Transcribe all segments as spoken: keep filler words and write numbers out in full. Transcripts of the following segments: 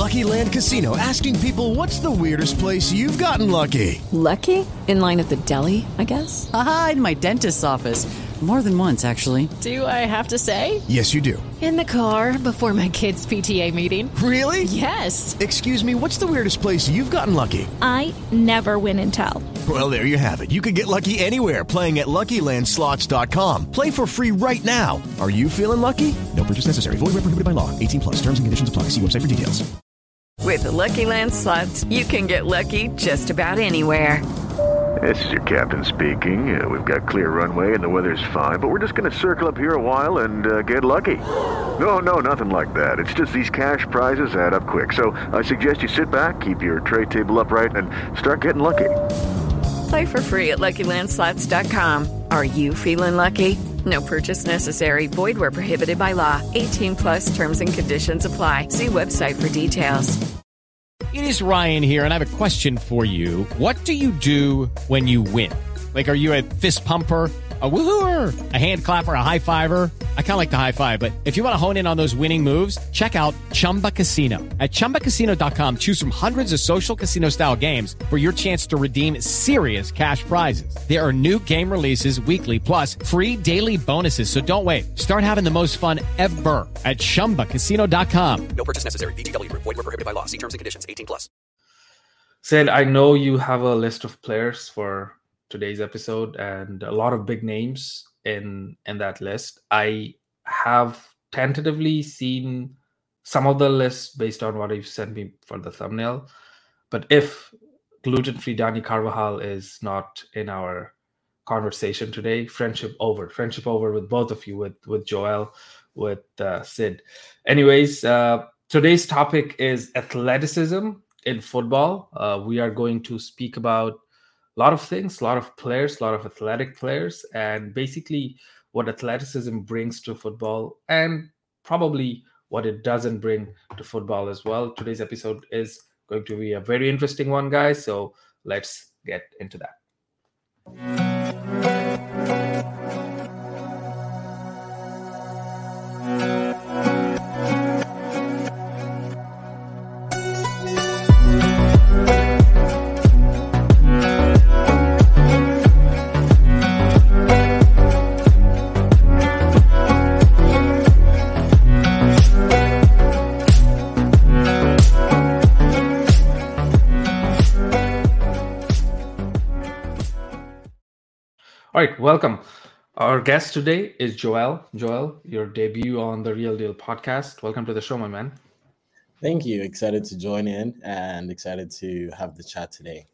Lucky Land Casino, asking people, what's the weirdest place you've gotten lucky? Lucky? In line at the deli, I guess? Aha, in my dentist's office. More than once, actually. Do I have to say? Yes, you do. In the car before my kids' P T A meeting. Really? Yes. Excuse me, what's the weirdest place you've gotten lucky? I never win and tell. Well, there you have it. You can get lucky anywhere, playing at Lucky Land Slots dot com. Play for free right now. Are you feeling lucky? No purchase necessary. Void where prohibited by law. eighteen plus. Terms and conditions apply. See website for details. With the Lucky Land Slots, you can get lucky just about anywhere. This is your captain speaking. Uh, we've got clear runway and the weather's fine, but we're just going to circle up here a while and uh, get lucky. No, no, nothing like that. It's just these cash prizes add up quick. So I suggest you sit back, keep your tray table upright, and start getting lucky. Play for free at Lucky Land Slots dot com. Are you feeling lucky? No purchase necessary. Void where prohibited by law. eighteen plus terms and conditions apply. See website for details. It is Ryan here, and I have a question for you. What do you do when you win? Like, are you a fist pumper, a woo-hooer, a hand clapper, a high-fiver? I kind of like the high-five, but if you want to hone in on those winning moves, check out Chumba Casino. At Chumba Casino dot com, choose from hundreds of social casino-style games for your chance to redeem serious cash prizes. There are new game releases weekly, plus free daily bonuses, so don't wait. Start having the most fun ever at Chumba Casino dot com. No purchase necessary. V G W. Void where prohibited by law. See terms and conditions. eighteen plus. Sid, I know you have a list of players for today's episode and a lot of big names in in that list. I have tentatively seen some of the lists based on what you've sent me for the thumbnail. But if gluten-free Dani Carvajal is not in our conversation today, friendship over. Friendship over with both of you, with, with Joel, with uh, Sid. Anyways, uh, today's topic is athleticism in football. Uh, we are going to speak about a lot of things, a lot of players, a lot of athletic players, and basically what athleticism brings to football and probably what it doesn't bring to football as well. Today's episode is going to be a very interesting one, guys. So let's get into that. All right, welcome. Our guest today is Joel. Joel, your debut on the Real Deal podcast. Welcome to the show, my man. Thank you. Excited to join in and excited to have the chat today.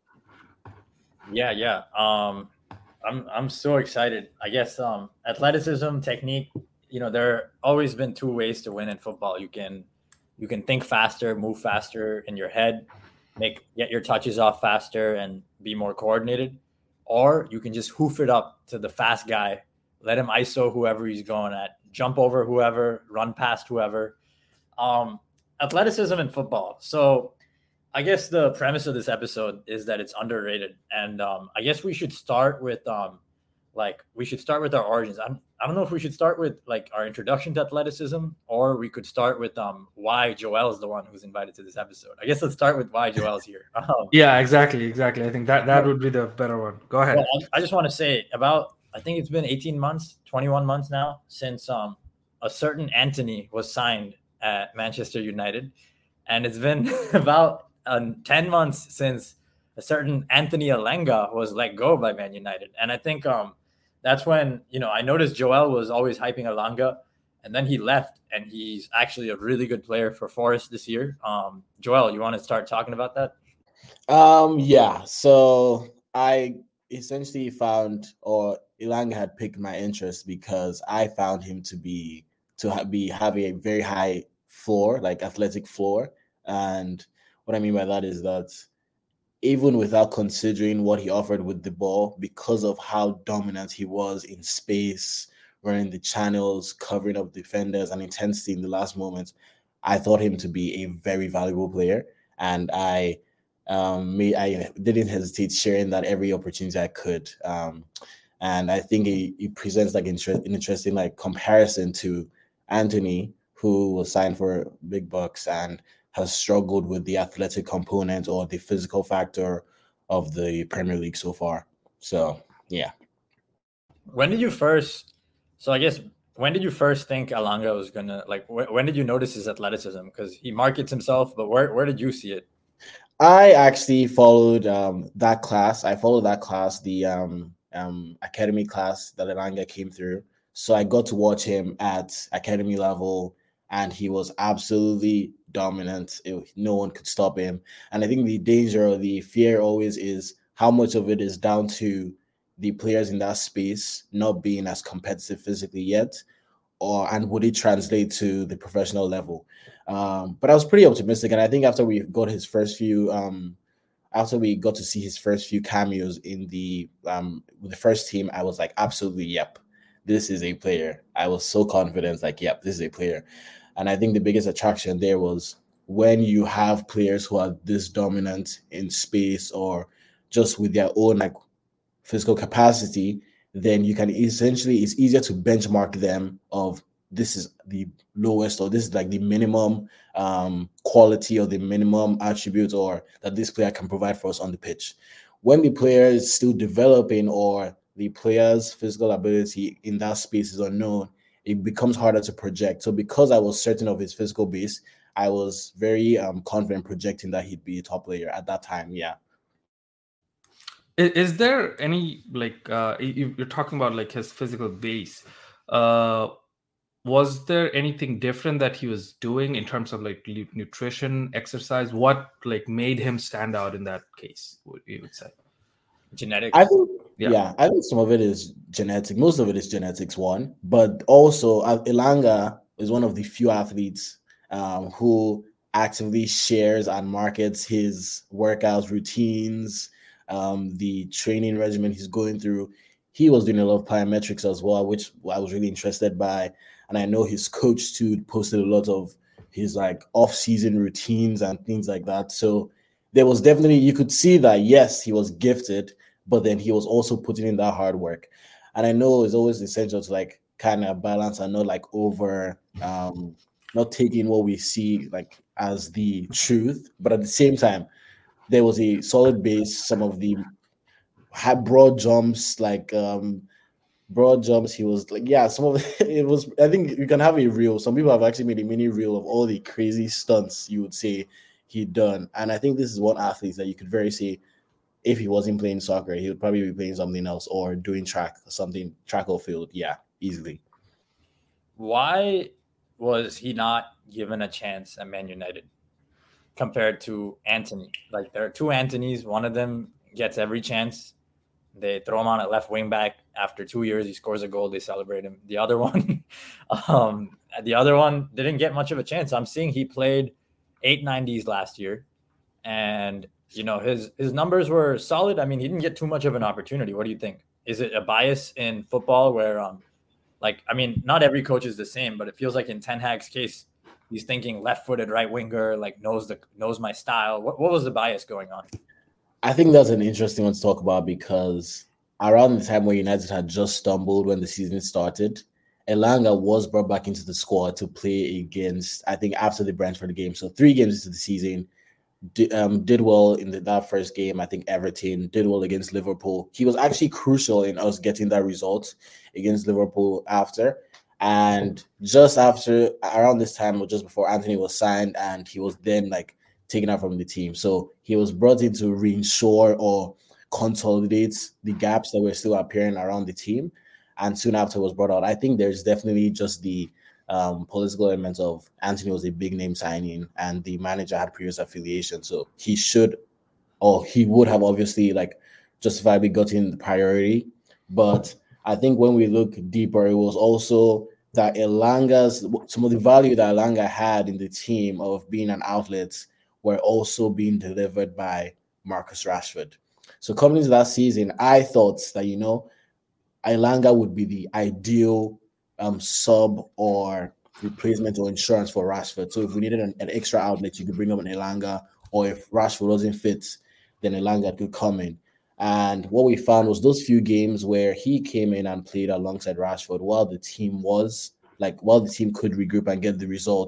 Yeah, yeah. Um, I'm I'm so excited. I guess um, athleticism, technique. You know, there are always been two ways to win in football. You can you can think faster, move faster in your head, make get your touches off faster, and be more coordinated. Or you can just hoof it up to the fast guy, let him I S O whoever he's going at, jump over whoever, run past whoever. Um, athleticism in football. So I guess the premise of this episode is that it's underrated. And um, I guess we should start with um, like we should start with our origins. I'm, I don't know if we should start with like our introduction to athleticism, or we could start with um, why Joel is the one who's invited to this episode. I guess let's start with why Joel's here. Um, yeah, exactly, exactly. I think that, that would be the better one. Go ahead. Well, I just want to say about, I think it's been eighteen months, twenty-one months now since um, a certain Anthony was signed at Manchester United. And it's been about uh, ten months since a certain Anthony Elanga was let go by Man United. And I think um, that's when, you know, I noticed Joel was always hyping Elanga, and then he left, and he's actually a really good player for Forest this year. Um, Joel, you want to start talking about that? Um, yeah. So I essentially found, or Elanga had piqued my interest because I found him to be to ha- be having a very high floor, like athletic floor. And what I mean by that is that even without considering what he offered with the ball, because of how dominant he was in space, running the channels, covering up defenders, and intensity in the last moments, I thought him to be a very valuable player. And I um, may, I didn't hesitate sharing that every opportunity I could. Um, and I think he, he presents like inter- an interesting like comparison to Anthony, who was signed for big bucks and has struggled with the athletic component or the physical factor of the Premier League so far. So, yeah. When did you first, so I guess, when did you first think Elanga was going to, like, wh- when did you notice his athleticism? Because he markets himself, but where, where did you see it? I actually followed um, that class. I followed that class, the um, um, academy class that Elanga came through. So I got to watch him at academy level, and he was absolutely dominant. It, no one could stop him. And I think the danger or the fear always is how much of it is down to the players in that space not being as competitive physically yet, or and would it translate to the professional level? Um, but I was pretty optimistic, and I think after we got his first few, um, after we got to see his first few cameos in the um, with the first team, I was like, absolutely, yep, this is a player. I was so confident, like, yep, this is a player. And I think the biggest attraction there was when you have players who are this dominant in space or just with their own like physical capacity, then you can essentially, it's easier to benchmark them of this is the lowest or this is like the minimum um, quality or the minimum attribute or that this player can provide for us on the pitch. When the player is still developing or the player's physical ability in that space is unknown, it becomes harder to project. So because I was certain of his physical base, I was very um, confident projecting that he'd be a top player at that time. Yeah. Is there any, like, uh, you're talking about like his physical base. Uh, was there anything different that he was doing in terms of like nutrition, exercise? What like made him stand out in that case, what you would say? Genetics. I think, yeah. yeah, I think some of it is genetic. Most of it is genetics, one. But also, uh, Elanga is one of the few athletes um, who actively shares and markets his workouts, routines, um, the training regimen he's going through. He was doing a lot of plyometrics as well, which I was really interested by. And I know his coach too posted a lot of his like off-season routines and things like that. So there was definitely, you could see that, yes, he was gifted, but then he was also putting in that hard work. And I know it's always essential to like kind of balance and not like over, um, not taking what we see like as the truth, but at the same time, there was a solid base. Some of the had broad jumps, like um, broad jumps. He was like, yeah, some of it, it was. I think you can have a reel. Some people have actually made a mini reel of all the crazy stunts you would say he'd done. And I think this is one athlete that you could very say, if he wasn't playing soccer, he would probably be playing something else or doing track or something, track or field. Yeah, easily. Why was he not given a chance at Man United compared to Antony? Like, there are two Antonys. One of them gets every chance. They throw him on at left wing back. After two years, he scores a goal. They celebrate him. The other one, um, the other one didn't get much of a chance. I'm seeing he played eight nineties last year, and you know his his numbers were solid. I mean, he didn't get too much of an opportunity. What do you think? Is it a bias in football where, um, like, I mean, not every coach is the same, but it feels like in Ten Hag's case, he's thinking left-footed right winger, like knows the knows my style. What what was the bias going on? I think that's an interesting one to talk about because around the time where United had just stumbled when the season started, Elanga was brought back into the squad to play against, I think, after the Brentford game. So three games into the season, did, um, did well in the, that first game. I think Everton did well against Liverpool. He was actually crucial in us getting that result against Liverpool after. And just after, around this time, or just before Antony was signed, and he was then like taken out from the team. So he was brought in to reinsure or consolidate the gaps that were still appearing around the team. And soon after was brought out. I think there's definitely just the um, political element of Antony was a big name signing and the manager had previous affiliation. So he should, or he would have obviously like justifiably gotten the priority. But I think when we look deeper, it was also that Elanga's, some of the value that Elanga had in the team of being an outlet were also being delivered by Marcus Rashford. So coming into that season, I thought that, you know, Elanga would be the ideal um, sub or replacement or insurance for Rashford. So if we needed an, an extra outlet, you could bring up an Elanga, or if Rashford wasn't fit, then Elanga could come in. And what we found was those few games where he came in and played alongside Rashford while the team was, like, while the team could regroup and get the result,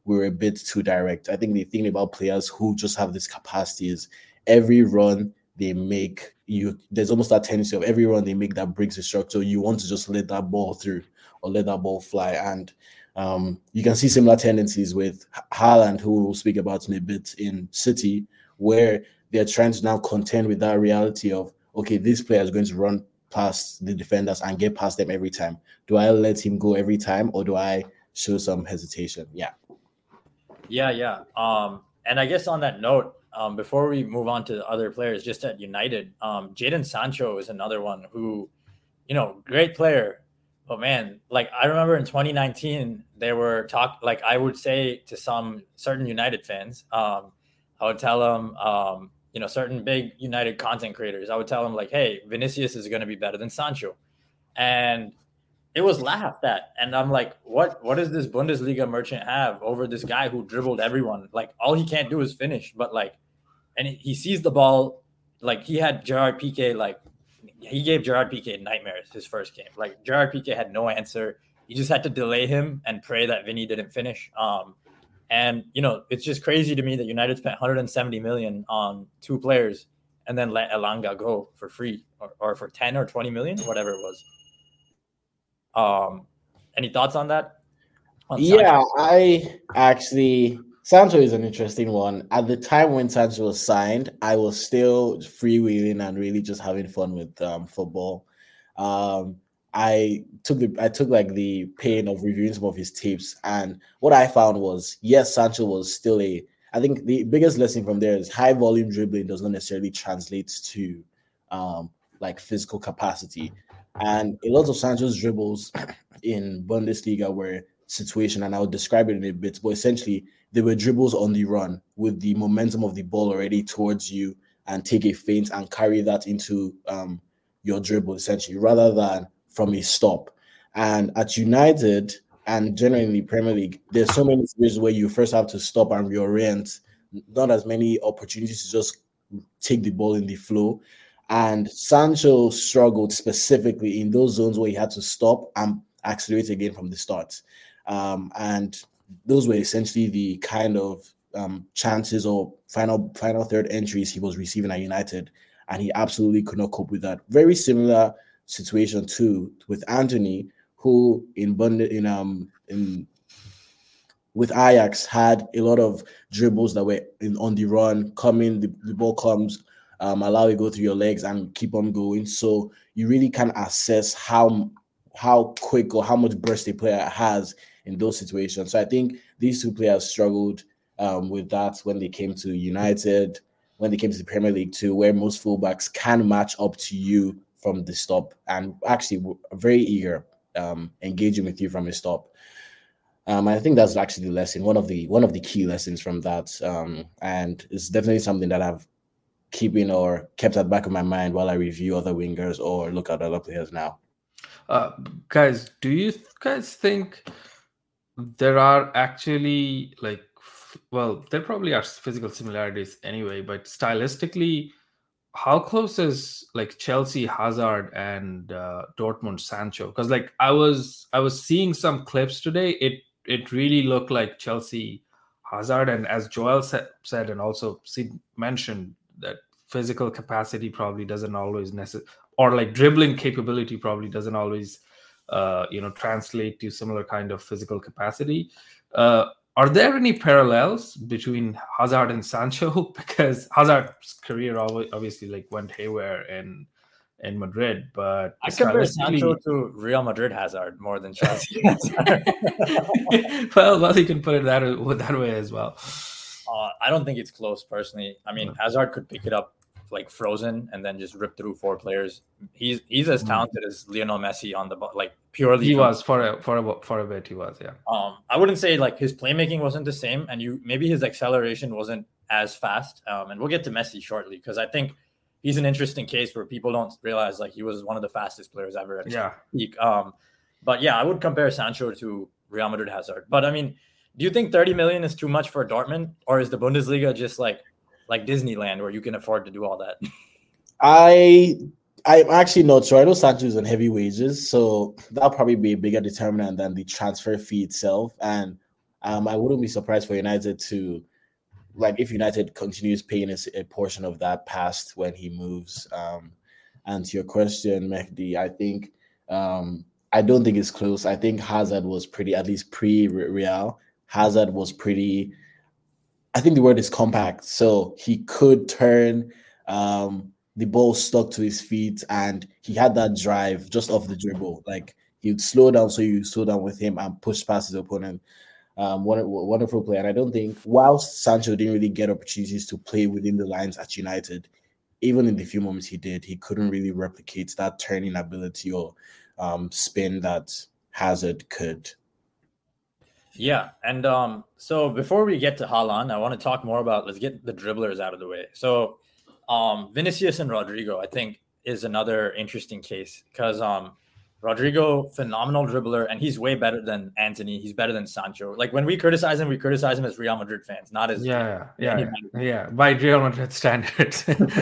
we're a bit too direct. I think the thing about players who just have this capacity is every run they make, you there's almost that tendency of every run they make that breaks the structure. You want to just let that ball through or let that ball fly. And um, you can see similar tendencies with Haaland, who we'll speak about in a bit, in City, where they're trying to now contend with that reality of, okay, this player is going to run past the defenders and get past them every time. Do I let him go every time, or do I show some hesitation? Yeah. Yeah, yeah. Um, and I guess on that note, um, before we move on to other players, just at United, um, Jadon Sancho is another one who, you know, great player. But man, like I remember in twenty nineteen, there were talk, like I would say to some certain United fans, um, I would tell them, um, you know, certain big United content creators, I would tell them like, hey, Vinicius is going to be better than Sancho. And it was laughed at. And I'm like, what, what does this Bundesliga merchant have over this guy who dribbled everyone? Like all he can't do is finish, but like, and he sees the ball. Like he had Gerard Piqué, like he gave Gerard Piqué nightmares his first game. Like Gerard Piqué had no answer. He just had to delay him and pray that Vinny didn't finish. Um, and you know, it's just crazy to me that United spent one hundred seventy million on two players and then let Elanga go for free or, or for ten or twenty million, whatever it was. Um, any thoughts on that? On yeah, I actually, Sancho is an interesting one. At the time when Sancho was signed, I was still freewheeling and really just having fun with um, football. Um, I took the I took like the pain of reviewing some of his tapes, and what I found was, yes, Sancho was still a. I think the biggest lesson from there is high volume dribbling does not necessarily translate to um, like physical capacity. And a lot of Sancho's dribbles in Bundesliga were situation, and I'll describe it in a bit, but essentially they were dribbles on the run with the momentum of the ball already towards you and take a feint and carry that into um, your dribble, essentially, rather than from a stop. And at United and generally in the Premier League, there's so many situations where you first have to stop and reorient, not as many opportunities to just take the ball in the flow. And Sancho struggled specifically in those zones where he had to stop and accelerate again from the start. Um, and those were essentially the kind of um, chances or final final third entries he was receiving at United, and he absolutely could not cope with that. Very similar situation too with Antony, who in Bund in um in with Ajax had a lot of dribbles that were in, on the run, coming, the, the ball comes, um, allow it to go through your legs and keep on going. So you really can assess how how quick or how much burst a player has in those situations. So I think these two players struggled um, with that when they came to United, when they came to the Premier League too, where most fullbacks can match up to you from the stop and actually were very eager um, engaging with you from a stop. Um, I think that's actually the lesson, one of the one of the key lessons from that, um, and it's definitely something that I've keeping or kept at the back of my mind while I review other wingers or look at other players now. Uh, guys, do you guys think there are actually like, well, there probably are physical similarities anyway, but stylistically, how close is like Chelsea Hazard and uh, Dortmund Sancho? Because like I was, I was seeing some clips today. It it really looked like Chelsea Hazard, and as Joel said, said and also Sid mentioned that physical capacity probably doesn't always necessarily, or like dribbling capability probably doesn't always, uh, you know, translate to similar kind of physical capacity. Uh, are there any parallels between Hazard and Sancho? Because Hazard's career obviously like went haywire in in Madrid, but I compare Sancho to Real Madrid Hazard more than Chelsea Hazard. well, well, you can put it that that way as well. Uh, I don't think it's close personally. I mean, Hazard could pick it up like frozen and then just rip through four players. He's he's as talented mm. as Lionel Messi on the like purely. He from, was for a for a for a bit. He was yeah. Um, I wouldn't say like his playmaking wasn't the same, and you maybe his acceleration wasn't as fast. Um, and we'll get to Messi shortly because I think he's an interesting case where people don't realize like he was one of the fastest players ever at yeah. peak. Um, but yeah, I would compare Sancho to Real Madrid Hazard. But I mean, do you think thirty million is too much for Dortmund, or is the Bundesliga just like like Disneyland where you can afford to do all that? I I'm actually not sure. I know Sancho is on heavy wages, so that'll probably be a bigger determinant than the transfer fee itself. And Um, I wouldn't be surprised for United to, like, if United continues paying a, a portion of that past when he moves. Um, and to your question, Mehdi, I think um, I don't think it's close. I think Hazard was pretty, at least pre-Real, Hazard was pretty. I think the word is compact. So he could turn. Um, the ball stuck to his feet, and he had that drive just off the dribble. Like, he would slow down, so you slow down with him and push past his opponent. Um, wonderful player. And I don't think, whilst Sancho didn't really get opportunities to play within the lines at United, even in the few moments he did, he couldn't really replicate that turning ability or um, spin that Hazard could. Yeah, and um, so before we get to Haaland, I want to talk more about, let's get the dribblers out of the way. So um, Vinicius and Rodrigo, I think, is another interesting case because um, Rodrigo, phenomenal dribbler, and he's way better than Antony. He's better than Sancho. Like, when we criticize him, we criticize him as Real Madrid fans, not as yeah, yeah, yeah, yeah, by Real Madrid standards.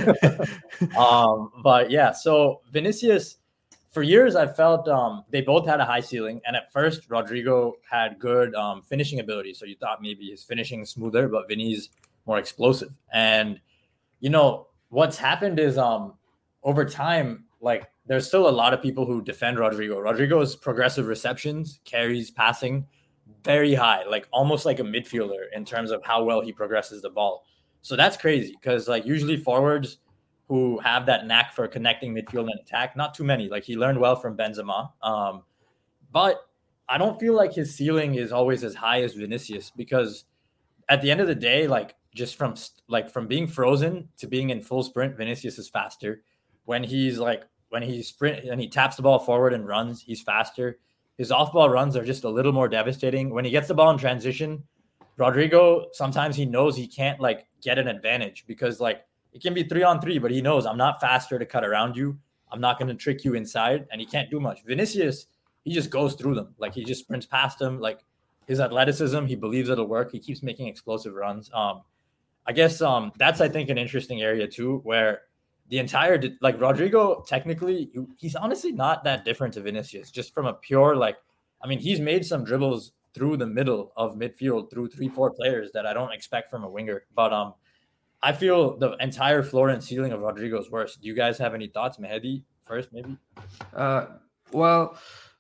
um, but yeah, so Vinicius. For years, I felt um, they both had a high ceiling. And at first, Rodrigo had good um, finishing ability. So you thought maybe his finishing is smoother, but Vinny's more explosive. And, you know, what's happened is um, over time, like, there's still a lot of people who defend Rodrigo. Rodrigo's progressive receptions, carries, passing, very high, like almost like a midfielder in terms of how well he progresses the ball. So that's crazy because, like, usually forwards who have that knack for connecting midfield and attack. Not too many. Like, he learned well from Benzema. Um, but I don't feel like his ceiling is always as high as Vinicius because at the end of the day, like, just from like from being frozen to being in full sprint, Vinicius is faster. When he's like, when he sprint and he taps the ball forward and runs, he's faster. His off-ball runs are just a little more devastating. When he gets the ball in transition, Rodrigo, sometimes he knows he can't like get an advantage because like, it can be three on three, but he knows I'm not faster to cut around you. I'm not going to trick you inside, and he can't do much. Vinicius, he just goes through them. Like, he just sprints past them. Like, his athleticism, he believes it'll work. He keeps making explosive runs. Um, I guess um, that's, I think, an interesting area too, where the entire, like, Rodrigo, technically, he's honestly not that different to Vinicius, just from a pure, like, I mean, he's made some dribbles through the middle of midfield through three, four players that I don't expect from a winger. But, um, I feel the entire floor and ceiling of Rodrigo is worse. Do you guys have any thoughts? Mehdi first, maybe? Uh, well,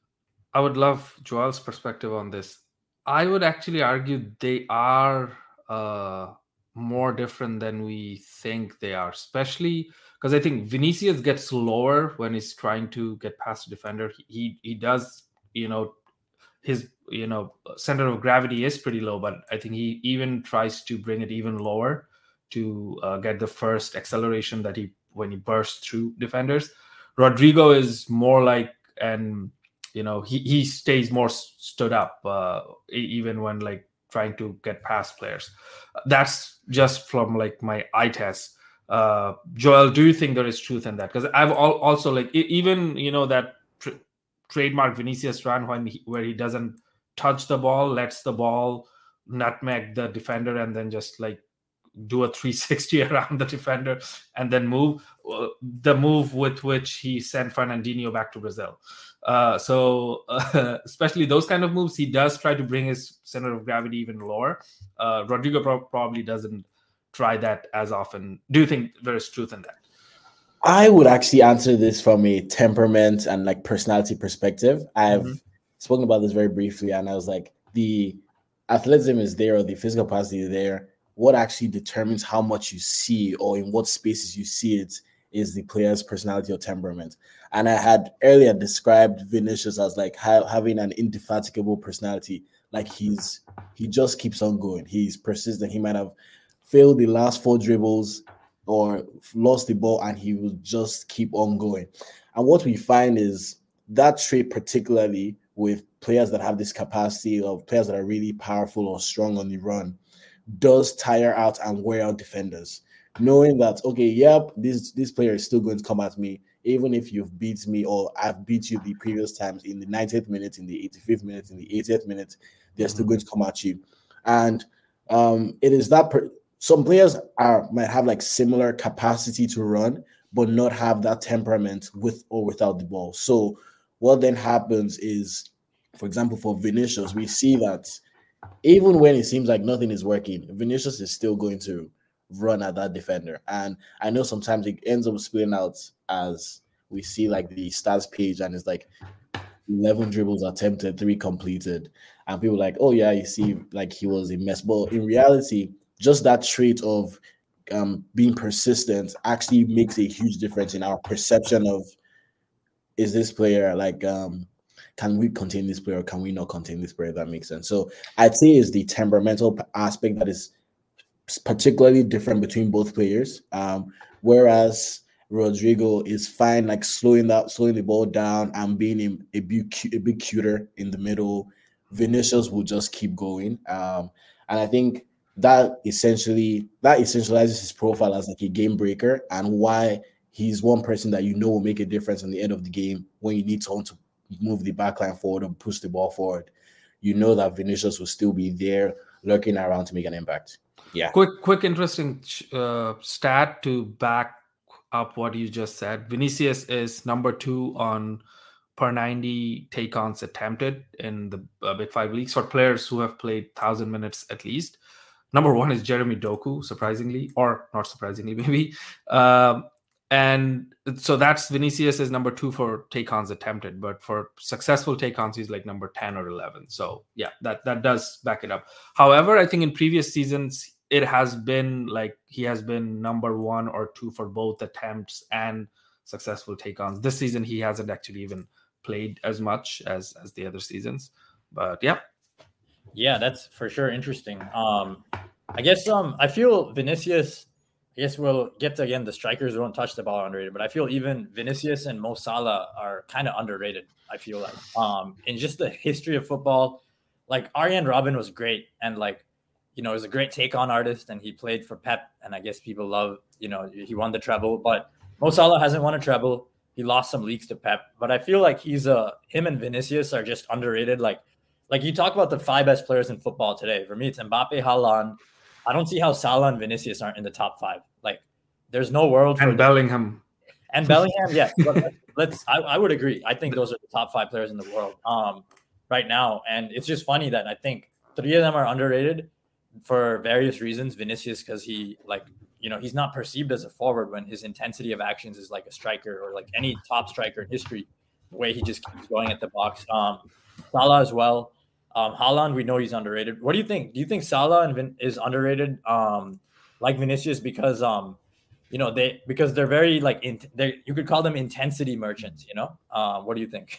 I would love Joel's perspective on this. I would actually argue they are uh, more different than we think they are, especially because I think Vinicius gets lower when he's trying to get past a defender. He, he he does, you know, his you know center of gravity is pretty low, but I think he even tries to bring it even lower to uh, get the first acceleration that he when he bursts through defenders. Rodrigo is more like, and you know, he, he stays more stood up uh, even when like trying to get past players. That's just from like my eye test. Uh, Joel, do you think there is truth in that? Because I've al- also like even you know that tr- trademark Vinicius run when he, where he doesn't touch the ball, lets the ball nutmeg the defender, and then just like do a three sixty around the defender and then move. Uh, the move with which he sent Fernandinho back to Brazil. Uh, so uh, especially those kind of moves, he does try to bring his center of gravity even lower. Uh, Rodrigo pro- probably doesn't try that as often. Do you think there is truth in that? I would actually answer this from a temperament and like personality perspective. I've mm-hmm. spoken about this very briefly, and I was like, the athleticism is there, or the physical capacity is there. What actually determines how much you see or in what spaces you see it is the player's personality or temperament. And I had earlier described Vinicius as like ha- having an indefatigable personality. Like he's he just keeps on going. He's persistent. He might have failed the last four dribbles or lost the ball, and he will just keep on going. And what we find is that trait, particularly with players that have this capacity, of players that are really powerful or strong on the run, does tire out and wear out defenders, knowing that, okay, yep, this this player is still going to come at me, even if you've beat me or I've beat you the previous times in the ninetieth minute, in the eighty-fifth minute, in the eightieth minute, they're still going to come at you. And um, it is that per- some players are might have like similar capacity to run, but not have that temperament with or without the ball. So what then happens is, for example, for Vinicius, we see that even when it seems like nothing is working, Vinicius is still going to run at that defender. And I know sometimes it ends up splitting out as we see like the stats page and it's like eleven dribbles attempted, three completed. And people are like, oh yeah, you see, like he was a mess. But in reality, just that trait of um, being persistent actually makes a huge difference in our perception of, is this player like, um, can we contain this player or can we not contain this player? If that makes sense. So I'd say is the temperamental aspect that is particularly different between both players. Um, whereas Rodrigo is fine, like slowing that, slowing the ball down and being a, a big, a big cuter in the middle. Vinicius will just keep going, um, and I think that essentially that essentializes his profile as like a game breaker and why he's one person that you know will make a difference in the end of the game when you need someone to move the backline forward and push the ball forward. You know that Vinicius will still be there lurking around to make an impact. Yeah. Quick, quick, interesting uh, stat to back up what you just said. Vinicius is number two on per ninety take-ons attempted in the uh, Big Five leagues for players who have played one thousand minutes at least. Number one is Jeremy Doku, surprisingly, or not surprisingly, maybe. Um, and so that's Vinicius is number two for take-ons attempted, but for successful take-ons, he's like number ten or eleven. So yeah, that, that does back it up. However, I think in previous seasons, it has been like he has been number one or two for both attempts and successful take-ons. This season, he hasn't actually even played as much as as the other seasons, but yeah. Yeah, that's for sure interesting. Um, I guess um, I feel Vinicius. I guess we'll get to again the strikers won't touch the ball underrated, but I feel even Vinicius and Mo Salah are kind of underrated. I feel like um, in just the history of football, like Arjen Robben was great and like you know was a great take on artist and he played for Pep and I guess people love you know he won the treble, but Mo Salah hasn't won a treble. He lost some leagues to Pep, but I feel like he's a uh, him and Vinicius are just underrated. Like, like you talk about the five best players in football today. For me, it's Mbappe, Haaland. I don't see how Salah and Vinicius aren't in the top five. Like, there's no world for and Bellingham and Bellingham. Yes, yeah, let's. I, I would agree. I think those are the top five players in the world um, right now, and it's just funny that I think three of them are underrated for various reasons. Vinicius because he like. You know, he's not perceived as a forward when his intensity of actions is like a striker or like any top striker in history, the way he just keeps going at the box. Um, Salah as well. Um, Haaland, we know he's underrated. What do you think? Do you think Salah and Vin- is underrated um, like Vinicius because, um, you know, they because they're very like, in, they you could call them intensity merchants, you know? Uh, what do you think?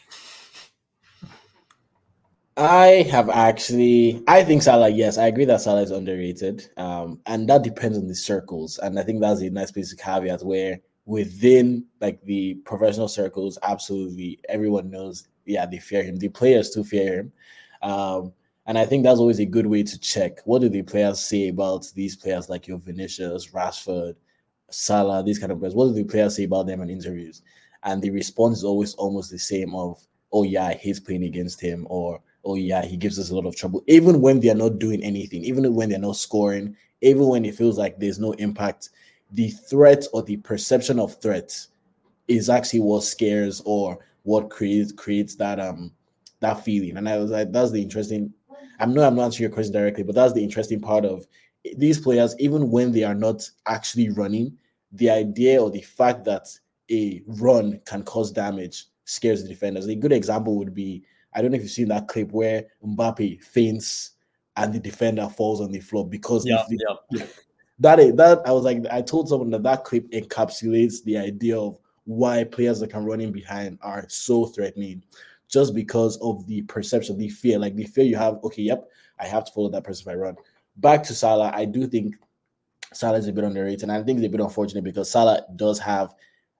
I have actually, I think Salah, yes, I agree that Salah is underrated. Um, and that depends on the circles. And I think that's a nice place to caveat where within like the professional circles, absolutely everyone knows, yeah, they fear him. The players too fear him. Um, and I think that's always a good way to check. What do the players say about these players like your Vinicius, Rashford, Salah, these kind of players? What do the players say about them in interviews? And the response is always almost the same of, oh yeah, I hate playing against him, or oh yeah, he gives us a lot of trouble, even when they're not doing anything, even when they're not scoring, even when it feels like there's no impact, the threat or the perception of threat is actually what scares or what creates creates that um that feeling. And I was like, that's the interesting. I know I'm not answering your question directly, but that's the interesting part of these players, even when they are not actually running, the idea or the fact that a run can cause damage scares the defenders. A good example would be, I don't know if you've seen that clip where Mbappe faints and the defender falls on the floor because yeah, the, yeah. that that I was like, I told someone that that clip encapsulates the idea of why players that can run in behind are so threatening, just because of the perception, the fear, like the fear you have. Okay, yep, I have to follow that person if I run. Back to Salah, I do think Salah is a bit underrated, and I think it's a bit unfortunate because Salah does have.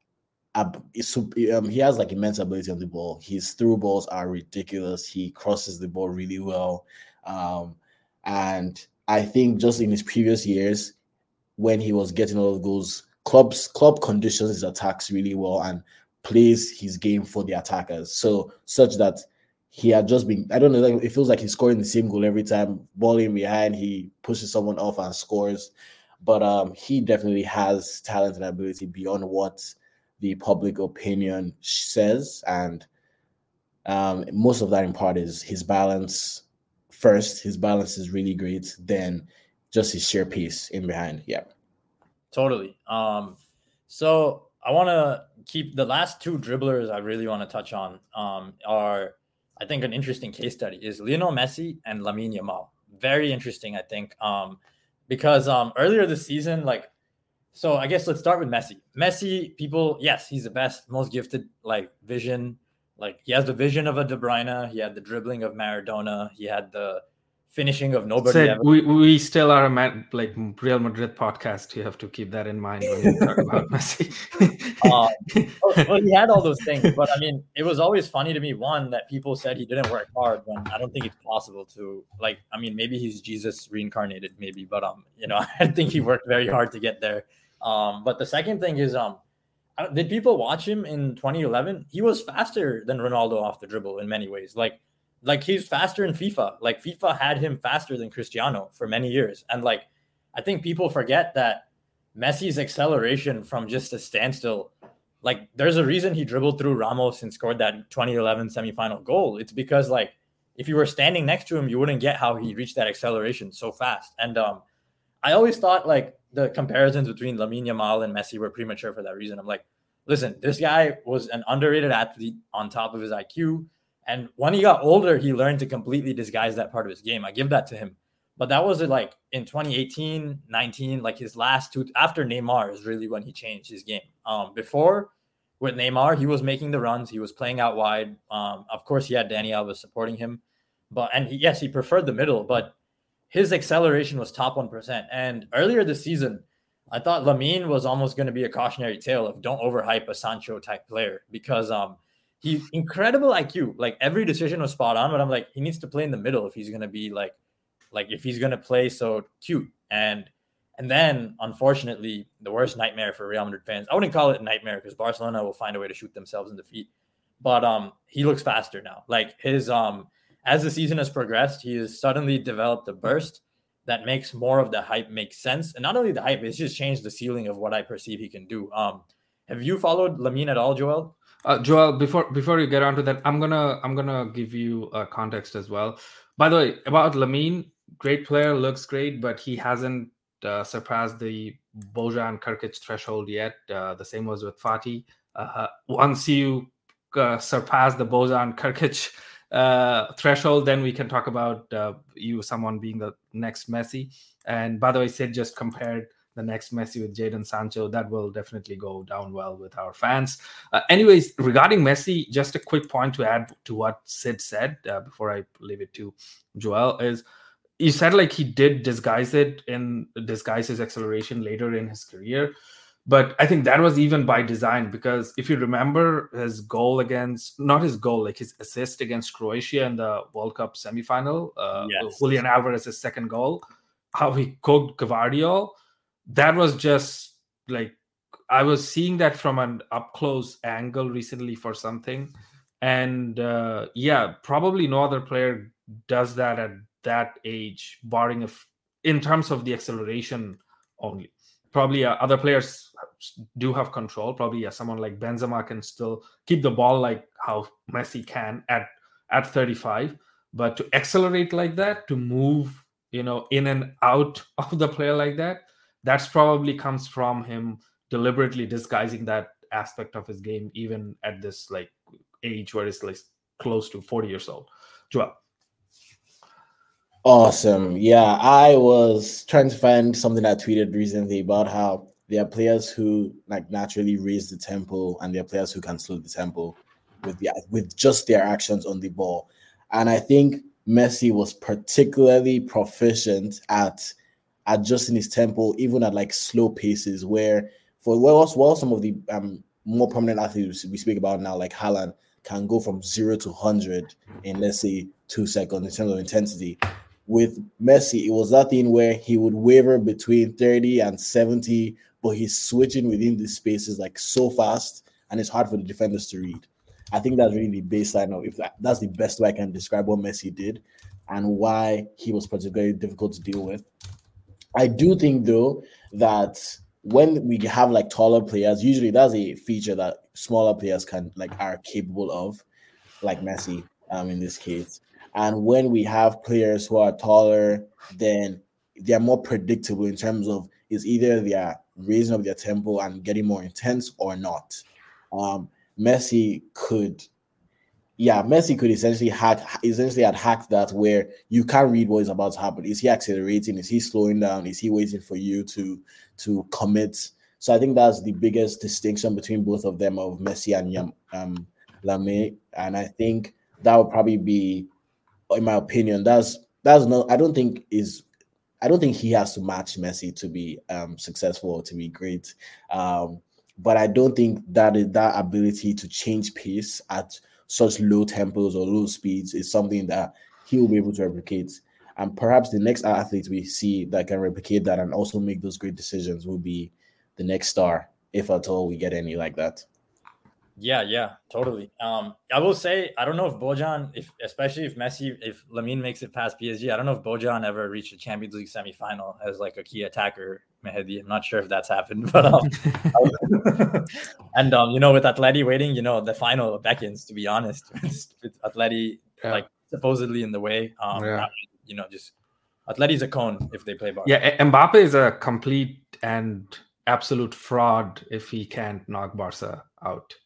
Um, he has like immense ability on the ball. His through balls are ridiculous. He crosses the ball really well. Um, and I think just in his previous years, when he was getting all of those clubs, club conditions his attacks really well and plays his game for the attackers. So such that he had just been, I don't know, like, it feels like he's scoring the same goal every time, balling behind, he pushes someone off and scores. But um, he definitely has talent and ability beyond what the public opinion says, and um, most of that in part is his balance, first, his balance is really great, then just his sheer pace in behind. Yeah. Totally. Um, so I want to keep the last two dribblers I really want to touch on um, are, I think, an interesting case study is Lionel Messi and Lamine Yamal. Very interesting, I think, um, because um, earlier this season, like, so I guess let's start with Messi. Messi, people, yes, he's the best, most gifted, like, vision. Like, he has the vision of a De Bruyne. He had the dribbling of Maradona. He had the finishing of nobody Said, ever. We we still are a man, like Real Madrid podcast. You have to keep that in mind when you talk about Messi. um, well, well, he had all those things, but I mean, it was always funny to me. One, that people said he didn't work hard when I don't think it's possible to. Like, I mean, maybe he's Jesus reincarnated, maybe, but um, you know, I think he worked very hard to get there. Um, but the second thing is um. Did people watch him in twenty eleven? He was faster than Ronaldo off the dribble in many ways. Like, like he's faster in FIFA. Like, FIFA had him faster than Cristiano for many years. And like, I think people forget that Messi's acceleration from just a standstill, like there's a reason he dribbled through Ramos and scored that twenty eleven semifinal goal. It's because like, if you were standing next to him, you wouldn't get how he reached that acceleration so fast. And um, I always thought like the comparisons between Lamine Yamal and Messi were premature for that reason. I'm like, listen, this guy was an underrated athlete on top of his I Q. And when he got older, he learned to completely disguise that part of his game. I give that to him. But that was like in twenty eighteen, nineteen, like his last two, after Neymar is really when he changed his game. Um, before, with Neymar, he was making the runs. He was playing out wide. Um, of course, he had Dani Alves supporting him. But and he, yes, he preferred the middle, but his acceleration was top one percent. And earlier this season, I thought Lamine was almost going to be a cautionary tale of don't overhype a Sancho type player because um, he incredible I Q. Like every decision was spot on, but I'm like, he needs to play in the middle if he's going to be like, like if he's going to play so cute. And and then, unfortunately, the worst nightmare for Real Madrid fans. I wouldn't call it a nightmare because Barcelona will find a way to shoot themselves in the feet. But um, he looks faster now. Like his um, as the season has progressed, he has suddenly developed a burst that makes more of the hype make sense. And not only the hype, it's just changed the ceiling of what I perceive he can do. Um, have you followed Lamine at all, Joel? Uh, Joel, before before you get onto that, I'm gonna I'm gonna give you a context as well. By the way, about Lamine, great player, looks great, but he hasn't uh, surpassed the Bojan Krkic threshold yet. Uh, the same was with Fati. Uh, once you uh, surpass the Bojan Krkic Uh, threshold, then we can talk about uh, you, someone being the next Messi. And by the way, Sid just compared the next Messi with Jadon Sancho. That will definitely go down well with our fans. Uh, anyways, regarding Messi, just a quick point to add to what Sid said uh, before I leave it to Joel is you said like he did disguise it in disguise his acceleration later in his career. But I think that was even by design, because if you remember his goal against, not his goal, like his assist against Croatia in the World Cup semifinal, uh, yes. Julian Alvarez's second goal, how he cooked Gvardiol, that was just like, I was seeing that from an up-close angle recently for something. And uh, yeah, probably no other player does that at that age, barring if in terms of the acceleration only. Probably uh, other players do have control. Probably yeah, someone like Benzema can still keep the ball like how Messi can at at thirty-five. But to accelerate like that, to move, you know, in and out of the player like that, that's probably comes from him deliberately disguising that aspect of his game, even at this like age where it's like close to forty years old. Joel. Awesome. Yeah, I was trying to find something I tweeted recently about how there are players who like naturally raise the tempo and there are players who can slow the tempo with the, with just their actions on the ball. And I think Messi was particularly proficient at adjusting his tempo, even at like slow paces, where for well, well some of the um, more prominent athletes we speak about now, like Haaland, can go from zero to one hundred in, let's say, two seconds in terms of intensity. With Messi, it was that thing where he would waver between thirty and seventy, but he's switching within these spaces like so fast, and it's hard for the defenders to read. I think that's really the baseline of if that, that's the best way I can describe what Messi did and why he was particularly difficult to deal with. I do think, though, that when we have like taller players, usually that's a feature that smaller players can like are capable of, like Messi um, in this case. And when we have players who are taller, then they're more predictable in terms of is either they are raising up their tempo and getting more intense or not. Um, Messi could, yeah, Messi could essentially hack, essentially had hacked that where you can't read what is about to happen. Is he accelerating? Is he slowing down? Is he waiting for you to to commit? So I think that's the biggest distinction between both of them, of Messi and Yam, um, Lamine. And I think that would probably be, in my opinion, that's that's not. I don't think is. I don't think he has to match Messi to be um, successful or to be great. Um, but I don't think that is, that ability to change pace at such low tempos or low speeds is something that he will be able to replicate. And perhaps the next athlete we see that can replicate that and also make those great decisions will be the next star, if at all we get any like that. Yeah, yeah, totally. Um, I will say, I don't know if Bojan, if especially if Messi, if Lamine makes it past P S G, I don't know if Bojan ever reached a Champions League semifinal as like a key attacker, Mehdi. I'm not sure if that's happened, but um, and um, you know, with Atleti waiting, you know, the final beckons. To be honest, with Atleti yeah. like supposedly in the way, um, yeah. you know, just Atleti's a cone if they play Barca. Yeah, Mbappe is a complete and absolute fraud if he can't knock Barca out.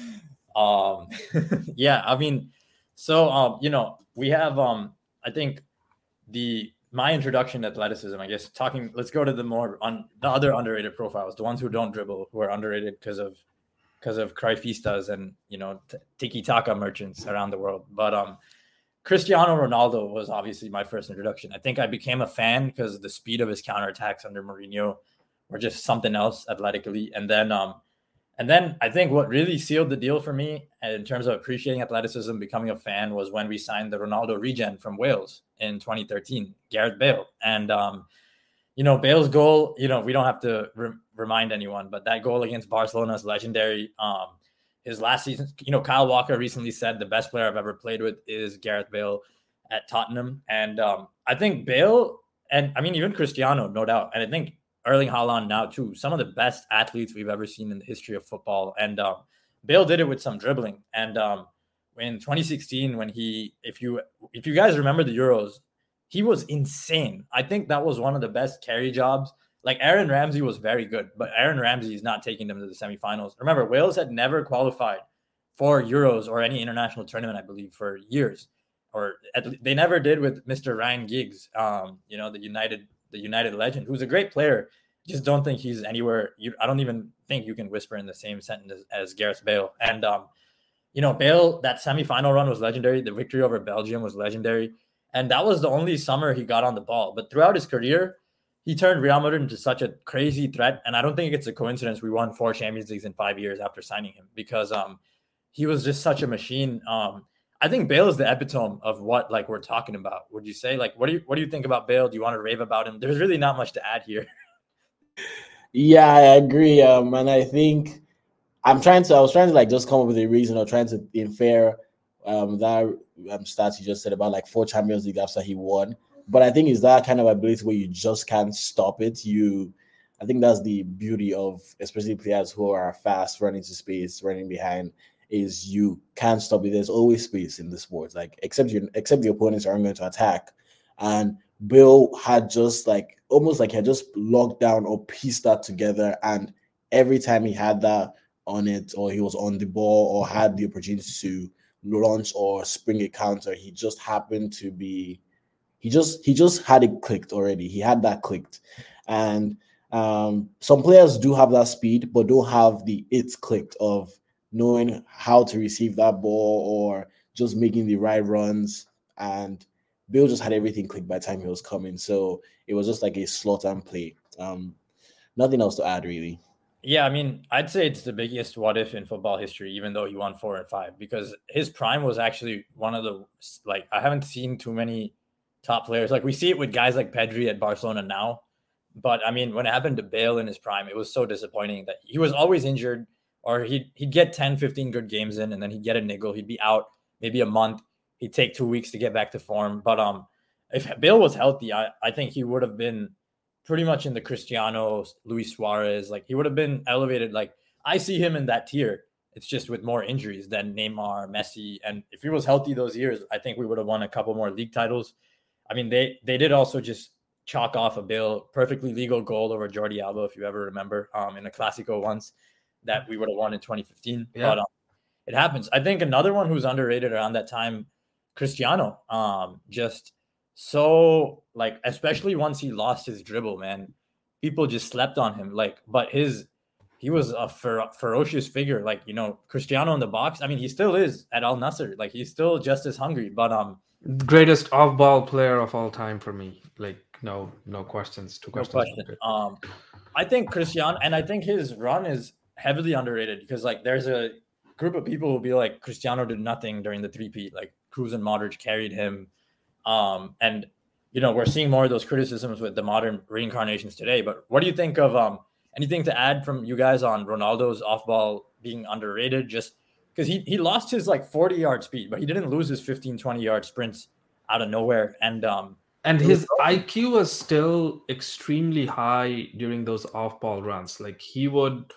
Um, yeah, I mean, so, um, you know, we have, um, I think the, my introduction to athleticism, I guess, talking, let's go to the more, on the other underrated profiles, the ones who don't dribble, who are underrated because of, because of Cruyffistas and, you know, t- tiki-taka merchants around the world. But, um, Cristiano Ronaldo was obviously my first introduction. I think I became a fan because the speed of his counterattacks under Mourinho were just something else athletically. And then, um, And then I think what really sealed the deal for me in terms of appreciating athleticism, becoming a fan, was when we signed the Ronaldo regen from Wales in twenty thirteen, Gareth Bale. And, um, you know, Bale's goal, you know, we don't have to re- remind anyone, but that goal against Barcelona is legendary. Um, his last season, you know, Kyle Walker recently said the best player I've ever played with is Gareth Bale at Tottenham. And um, I think Bale, and I mean, even Cristiano, no doubt. And I think Erling Haaland now too, some of the best athletes we've ever seen in the history of football. And um, Bale did it with some dribbling. And um, in twenty sixteen, when he, if you, if you guys remember the Euros, he was insane. I think that was one of the best carry jobs. Like Aaron Ramsey was very good, but Aaron Ramsey is not taking them to the semifinals. Remember, Wales had never qualified for Euros or any international tournament, I believe, for years. Or at, they never did with Mister Ryan Giggs, um, you know, the United the United legend, who's a great player. Just don't think he's anywhere. You, I don't even think you can whisper in the same sentence as, as Gareth Bale. And, um, you know, Bale, that semifinal run was legendary. The victory over Belgium was legendary. And that was the only summer he got on the ball. But throughout his career, he turned Real Madrid into such a crazy threat. And I don't think it's a coincidence we won four Champions Leagues in five years after signing him, because um, he was just such a machine. Um, I think Bale is the epitome of what like we're talking about. Would you say? Like, what do you what do you think about Bale? Do you want to rave about him? There's really not much to add here. Yeah, I agree. Um, and I think I'm trying to. I was trying to like just come up with a reason, or trying to infer um, that um, stats you just said about like four Champions League after he won. But I think it's that kind of ability where you just can't stop it. You, I think that's the beauty of especially players who are fast, running to space, running behind. Is you can't stop it. There's always space in the sport, like except you, except the opponents aren't going to attack. And Bill had just like almost like he had just locked down or pieced that together. And every time he had that on it, or he was on the ball, or had the opportunity to launch or spring a counter, he just happened to be. He just he just had it clicked already. He had that clicked, and um, some players do have that speed, but don't have the it's clicked of knowing how to receive that ball or just making the right runs. And Bill just had everything clicked by the time he was coming. So it was just like a slot and play. Um, nothing else to add, really. Yeah, I mean, I'd say it's the biggest what if in football history, even though he won four and five, because his prime was actually one of the, like, I haven't seen too many top players. Like, we see it with guys like Pedri at Barcelona now. But, I mean, when it happened to Bale in his prime, it was so disappointing that he was always injured. Or he'd, he'd get ten, fifteen good games in, and then he'd get a niggle. He'd be out maybe a month. He'd take two weeks to get back to form. But um, if Bale was healthy, I, I think he would have been pretty much in the Cristiano, Luis Suarez. Like, he would have been elevated. Like, I see him in that tier. It's just with more injuries than Neymar, Messi. And if he was healthy those years, I think we would have won a couple more league titles. I mean, they they did also just chalk off a Bale perfectly legal goal over Jordi Alba, if you ever remember, um, in a Clasico once that we would have won in twenty fifteen. Yeah. But um, it happens. I think another one who's underrated around that time, Cristiano, um, just so like, especially once he lost his dribble, man, people just slept on him. Like, but his, he was a fer- ferocious figure. Like, you know, Cristiano in the box. I mean, he still is at Al Nassr. Like, he's still just as hungry. But um, greatest off-ball player of all time for me. Like, no, no questions. Two no questions. question. Um, I think Cristiano, and I think his run is heavily underrated because like there's a group of people who will be like, Cristiano did nothing during the three-peat. Like, Kroos and Modric carried him. Um, and, you know, we're seeing more of those criticisms with the modern reincarnations today. But what do you think of um, anything to add from you guys on Ronaldo's off-ball being underrated? Just because he, he lost his like forty-yard speed, but he didn't lose his fifteen, twenty-yard sprints out of nowhere. And um, and his I Q was still extremely high during those off-ball runs. Like, he would,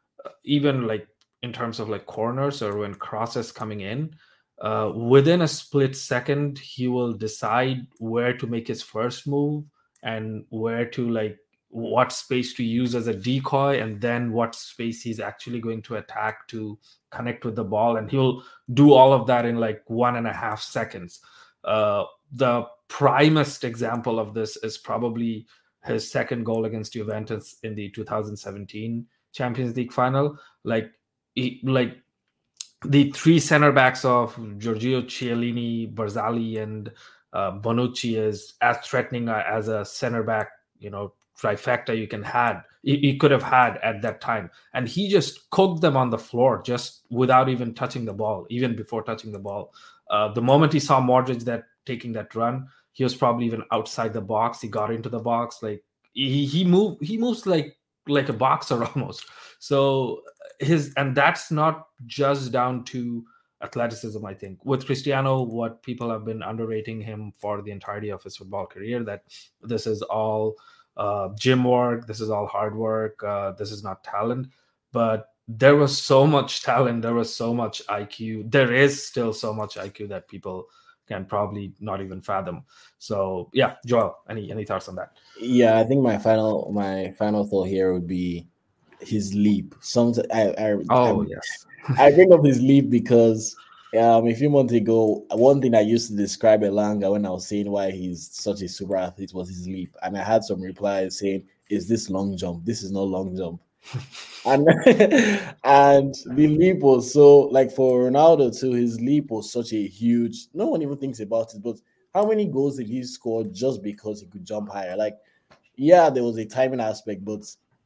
even like in terms of like corners or when crosses coming in, Uh, within a split second, he will decide where to make his first move and where to like what space to use as a decoy, and then what space he's actually going to attack to connect with the ball. And he'll do all of that in like one and a half seconds. Uh, the primest example of this is probably his second goal against Juventus in the two thousand seventeen Champions League final. Like, he, like, the three center backs of Giorgio Chiellini, Barzagli, and uh, Bonucci is as threatening as a center back, you know, trifecta you can had. He could have had at that time, and he just cooked them on the floor just without even touching the ball, even before touching the ball. Uh, the moment he saw Modric that taking that run, he was probably even outside the box. He got into the box, like he he moved. He moves like like a boxer almost. So his, and that's not just down to athleticism. I think with Cristiano, what people have been underrating him for the entirety of his football career, that this is all uh, gym work, this is all hard work, uh, this is not talent. But there was so much talent, there was so much I Q, there is still so much I Q that people can probably not even fathom. So yeah, Joel, any any thoughts on that? Yeah, I think my final my final thought here would be his leap. Some I, I oh I, yes, I bring up his leap because um, a few months ago, one thing I used to describe Elanga when I was saying why he's such a super athlete was his leap, and I had some replies saying, "Is this long jump? This is no long jump." and and the leap was so, like, for Ronaldo too, his leap was such a huge, no one even thinks about it, but how many goals did he score just because he could jump higher? Like, yeah, there was a timing aspect, but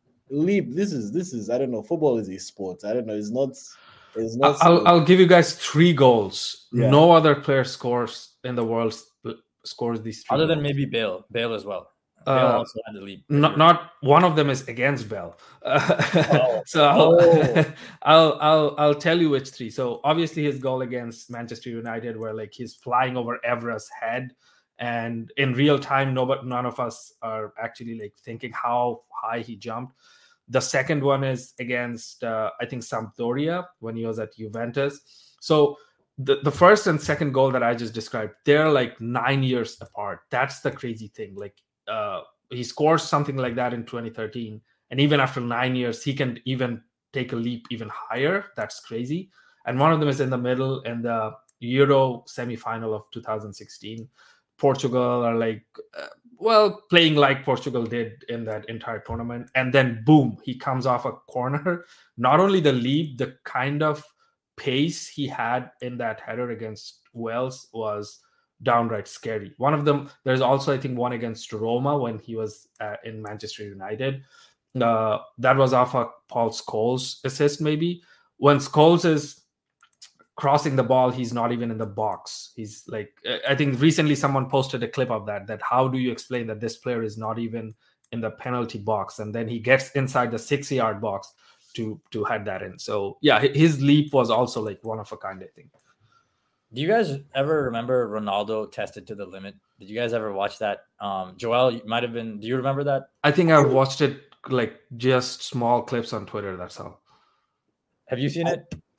leap, this is this is I don't know, football is a sport. I don't know, it's not it's not I'll, so, I'll give you guys three goals. Yeah. No other player scores in the world scores these three other goals. than maybe Bale Bale as well. Bale Uh, also had the lead. Not, not one of them is against Bell. Uh, Oh. so I'll, Oh. I'll I'll I'll tell you which three. So obviously his goal against Manchester United, where like he's flying over Evra's head, and in real time, nobody, none of us are actually like thinking how high he jumped. The second one is against uh, I think Sampdoria when he was at Juventus. So the, the first and second goal that I just described, they're like nine years apart. That's the crazy thing. Like. Uh, he scores something like that in twenty thirteen, and even after nine years, he can even take a leap even higher. That's crazy. And one of them is in the middle in the Euro semi-final of two thousand sixteen. Portugal are like, uh, well, playing like Portugal did in that entire tournament, and then boom, he comes off a corner. Not only the leap, the kind of pace he had in that header against Wales was downright scary. One of them, there's also I think one against Roma when he was uh, in Manchester United. Uh, that was off a Paul Scholes assist maybe. When Scholes is crossing the ball, he's not even in the box. He's like, I think recently someone posted a clip of that, that how do you explain that this player is not even in the penalty box, and then he gets inside the sixty yard box to to head that in. So yeah, his leap was also like one of a kind, I think. Do you guys ever remember Ronaldo tested to the limit? Did you guys ever watch that? Um, Joel, you might have been. Do you remember that? I think I've watched it like just small clips on Twitter. That's all. Have you seen it?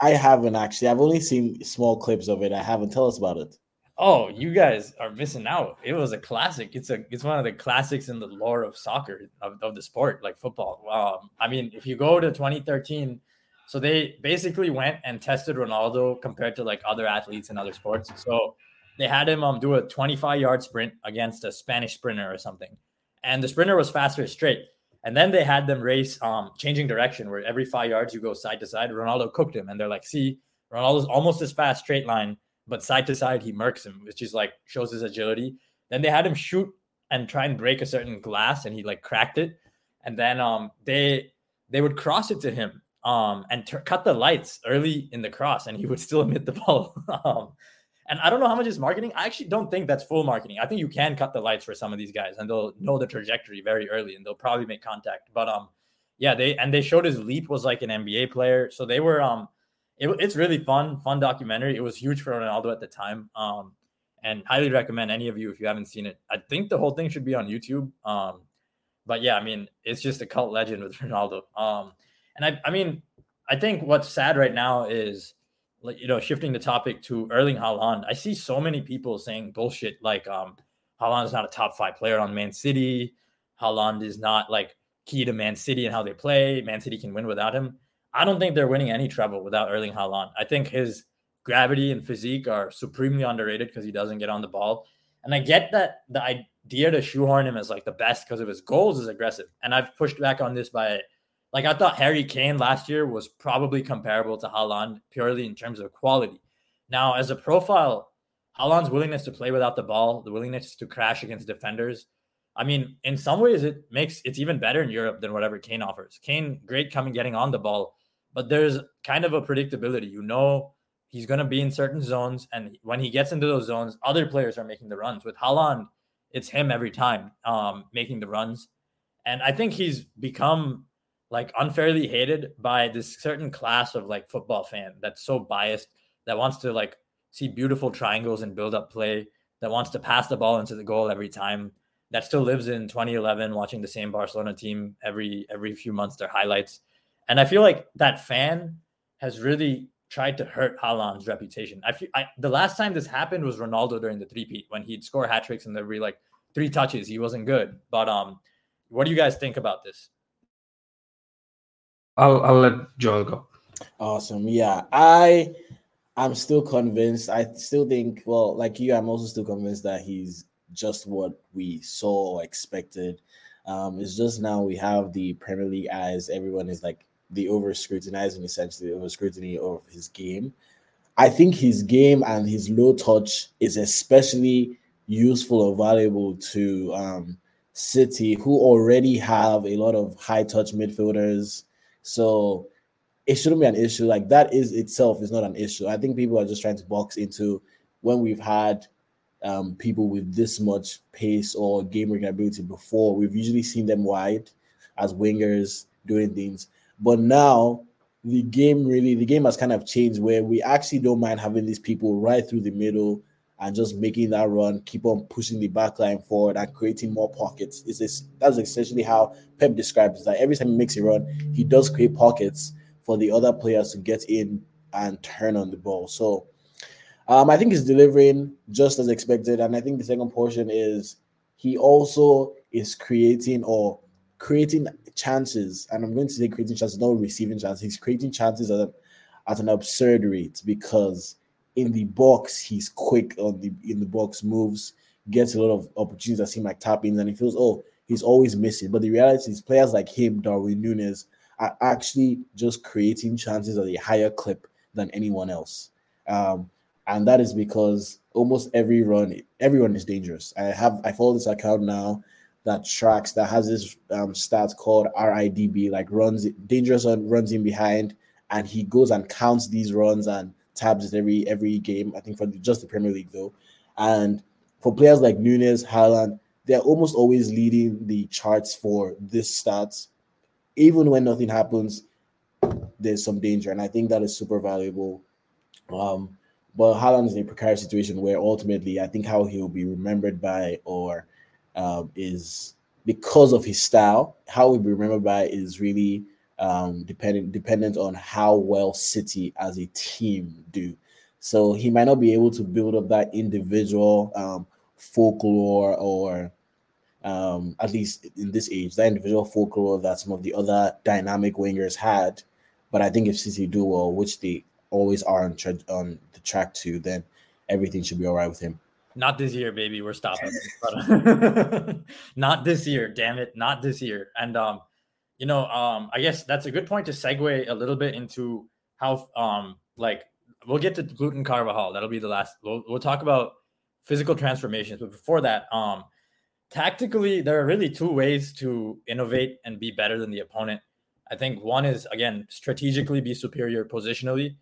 I haven't actually. I've only seen small clips of it. I haven't. Tell us about it. Oh, you guys are missing out. It was a classic. It's a it's one of the classics in the lore of soccer, of, of the sport, like football. Um, I mean, if you go to twenty thirteen, so they basically went and tested Ronaldo compared to like other athletes in other sports. So they had him um do a twenty-five yard sprint against a Spanish sprinter or something, and the sprinter was faster straight. And then they had them race um changing direction, where every five yards you go side to side. Ronaldo cooked him, and they're like, see, Ronaldo's almost as fast straight line, but side to side, he murks him, which is like shows his agility. Then they had him shoot and try and break a certain glass, and he like cracked it. And then um they they would cross it to him um and t- cut the lights early in the cross, and he would still hit the ball. um, and I don't know how much is marketing. I actually don't think that's full marketing. I think you can cut the lights for some of these guys, and they'll know the trajectory very early, and they'll probably make contact. But um, yeah, they and they showed his leap was like an N B A player, so they were um. It, it's really fun, fun documentary. It was huge for Ronaldo at the time, um, and highly recommend any of you if you haven't seen it. I think the whole thing should be on YouTube. Um, but yeah, I mean, it's just a cult legend with Ronaldo. Um, and I, I mean, I think what's sad right now is, you know, shifting the topic to Erling Haaland. I see so many people saying bullshit like um, Haaland is not a top five player on Man City. Haaland is not like key to Man City and how they play. Man City can win without him. I don't think they're winning any treble without Erling Haaland. I think his gravity and physique are supremely underrated because he doesn't get on the ball. And I get that the idea to shoehorn him as like the best because of his goals is aggressive. And I've pushed back on this by, like, I thought Harry Kane last year was probably comparable to Haaland purely in terms of quality. Now, as a profile, Haaland's willingness to play without the ball, the willingness to crash against defenders, I mean, in some ways, it makes it's even better in Europe than whatever Kane offers. Kane, great coming, getting on the ball, but there's kind of a predictability. You know, he's going to be in certain zones, and when he gets into those zones, other players are making the runs. With Haaland, it's him every time um, making the runs. And I think he's become like unfairly hated by this certain class of like football fan that's so biased, that wants to like see beautiful triangles and build up play, that wants to pass the ball into the goal every time, that still lives in twenty eleven watching the same Barcelona team every every few months, their highlights. And I feel like that fan has really tried to hurt Haaland's reputation. I feel I, the last time this happened was Ronaldo during the three-peat, when he'd score hat tricks and there'd be like three touches. He wasn't good. But um, what do you guys think about this? I'll I'll let Joel go. Awesome. Yeah, I I'm still convinced. I still think, well, like you, I'm also still convinced that he's just what we saw or expected. Um, it's just now we have the Premier League eyes. Everyone is like the over scrutinizing, essentially over scrutiny of his game. I think his game and his low touch is especially useful or valuable to um, City, who already have a lot of high touch midfielders. So it shouldn't be an issue. Like, that is itself is not an issue. I think people are just trying to box into when we've had um, people with this much pace or game ability before. We've usually seen them wide as wingers doing things. But now the game really, the game has kind of changed where we actually don't mind having these people right through the middle and just making that run, keep on pushing the back line forward and creating more pockets. It's this, that's essentially how Pep describes it. Like, every time he makes a run, he does create pockets for the other players to get in and turn on the ball. So um, I think he's delivering just as expected. And I think the second portion is he also is creating or creating chances. And I'm going to say creating chances, not receiving chances. He's creating chances at, a, at an absurd rate, because in the box, he's quick on the in the box moves, gets a lot of opportunities that seem like tap-ins, and he feels, oh, he's always missing. But the reality is players like him, Darwin Núñez, are actually just creating chances at a higher clip than anyone else. Um, and that is because almost every run, everyone is dangerous. I have I follow this account now that tracks, that has this um, stats called R I D B, like runs, dangerous on runs in behind, and he goes and counts these runs and tabs it every every game, I think, for the, just the Premier League though. And for players like Núñez, Haaland, they're almost always leading the charts for this stats. Even when nothing happens, there's some danger, and I think that is super valuable. Um, but Haaland is in a precarious situation where ultimately I think how he'll be remembered by or um, is because of his style. How he'll be remembered by is really um, dependent dependent on how well City as a team do. So he might not be able to build up that individual um, folklore, or um, at least in this age, that individual folklore that some of the other dynamic wingers had. But I think if City do well, which they always are on, tra- on the track to, then everything should be all right with him. Not this year, baby. We're stopping. Not this year, damn it. Not this year. And, um, you know, um, I guess that's a good point to segue a little bit into how, um, like, we'll get to Gluten Carvajal. That'll be the last. We'll, we'll talk about physical transformations. But before that, um, tactically, there are really two ways to innovate and be better than the opponent. I think one is, again, strategically be superior positionally.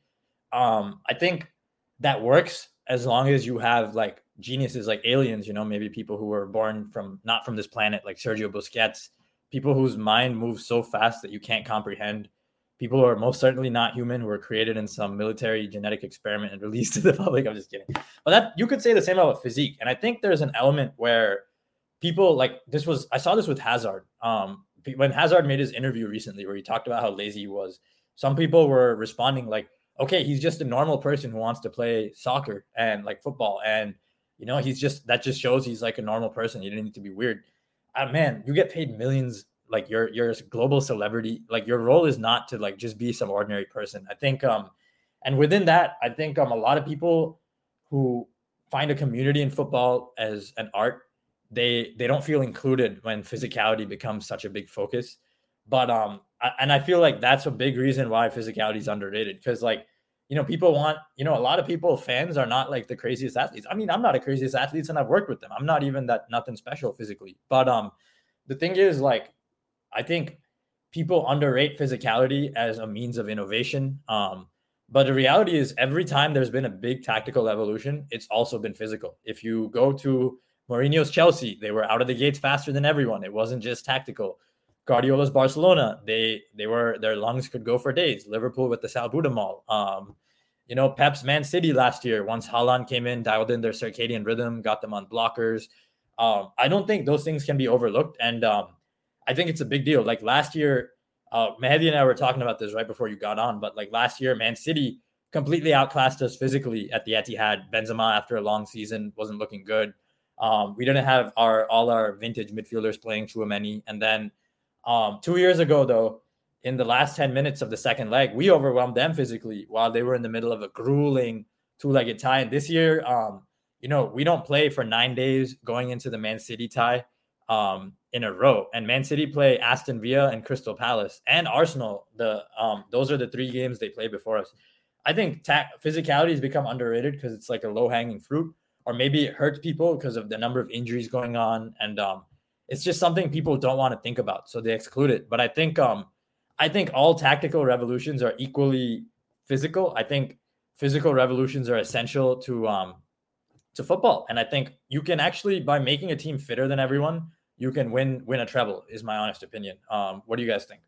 Um, I think that works as long as you have, like, geniuses, like aliens, you know, maybe people who were born from not from this planet, like Sergio Busquets, people whose mind moves so fast that you can't comprehend, people who are most certainly not human, who were created in some military genetic experiment and released to the public. I'm just kidding. But that you could say the same about physique. And I think there's an element where people, like, this was, I saw this with Hazard. Um, when Hazard made his interview recently, where he talked about how lazy he was, some people were responding like, okay, he's just a normal person who wants to play soccer and like football. And, you know, he's just, that just shows he's like a normal person. You didn't need to be weird. Uh, man, you get paid millions. Like, you're, you're a global celebrity. Like, your role is not to like just be some ordinary person. I think, um, and within that, I think um, a lot of people who find a community in football as an art, they, they don't feel included when physicality becomes such a big focus. But, um, I, and I feel like that's a big reason why physicality is underrated. Because, like, you know, people want, you know, a lot of people, fans are not like the craziest athletes. I mean, I'm not a craziest athlete and I've worked with them. I'm not even that, nothing special physically. But um, the thing is, like, I think people underrate physicality as a means of innovation. Um, but the reality is, every time there's been a big tactical evolution, it's also been physical. If you go to Mourinho's Chelsea, they were out of the gates faster than everyone. It wasn't just tactical. Guardiola's Barcelona, they they were, their lungs could go for days. Liverpool with the salbutamol. Um, you know, Pep's Man City last year, once Haaland came in, dialed in their circadian rhythm, got them on blockers. Um, I don't think those things can be overlooked. And um, I think it's a big deal. Like last year, uh, Mehdi and I were talking about this right before you got on, but like last year, Man City completely outclassed us physically at the Etihad. Benzema, after a long season, wasn't looking good. Um, we didn't have our all our vintage midfielders playing Tchouameni. And then Um, two years ago, though, in the last ten minutes of the second leg, we overwhelmed them physically while they were in the middle of a grueling two-legged tie. And this year, um, you know, we don't play for nine days going into the Man City tie um, in a row. And Man City play Aston Villa and Crystal Palace and Arsenal. The um, those are the three games they play before us. I think ta- physicality has become underrated because it's like a low-hanging fruit, or maybe it hurts people because of the number of injuries going on. And um, it's just something people don't want to think about, so they exclude it. But I think um, I think all tactical revolutions are equally physical. I think physical revolutions are essential to um, to football, and I think you can actually, by making a team fitter than everyone, you can win win a treble. Is my honest opinion. Um, what do you guys think?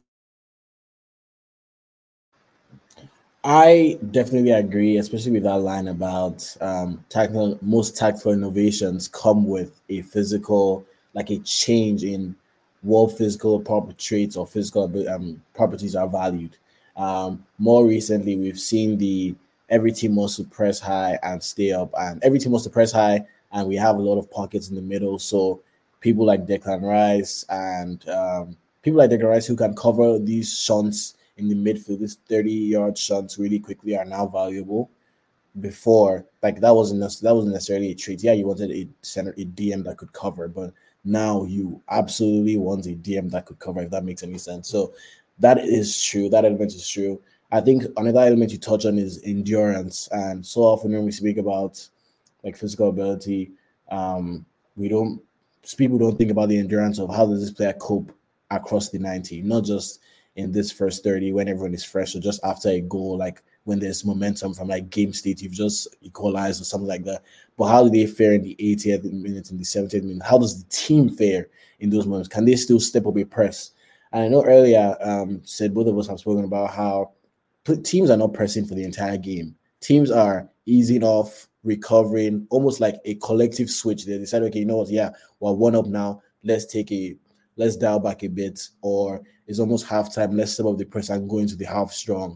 I definitely agree, especially with that line about um, tactical. Most tactical innovations come with a physical, like a change in what physical proper traits or physical um, properties are valued. Um, more recently, we've seen the every team wants to press high and stay up, and every team wants to press high, and we have a lot of pockets in the middle. So people like Declan Rice and um, people like Declan Rice who can cover these shunts in the midfield, these thirty-yard shunts really quickly, are now valuable. Before, like that wasn't that wasn't necessarily a trait. Yeah, you wanted a center, a D M that could cover, but now you absolutely want a D M that could cover, if that makes any sense. So that is true. That element is true. I think another element you touch on is endurance. And so often when we speak about like physical ability, um, we don't people don't think about the endurance of how does this player cope across the ninety, not just in this first thirty when everyone is fresh, or just after a goal, like when there's momentum from like game state, you've just equalized or something like that. But how do they fare in the eightieth minute, in the seventieth minute? How does the team fare in those moments? Can they still step up a press? And I know earlier um, said both of us have spoken about how teams are not pressing for the entire game. Teams are easing off, recovering, almost like a collective switch. They decide, okay, you know what? Yeah, we're one up now. Let's take a let's dial back a bit, or it's almost halftime, let's step up the press and go into the half strong.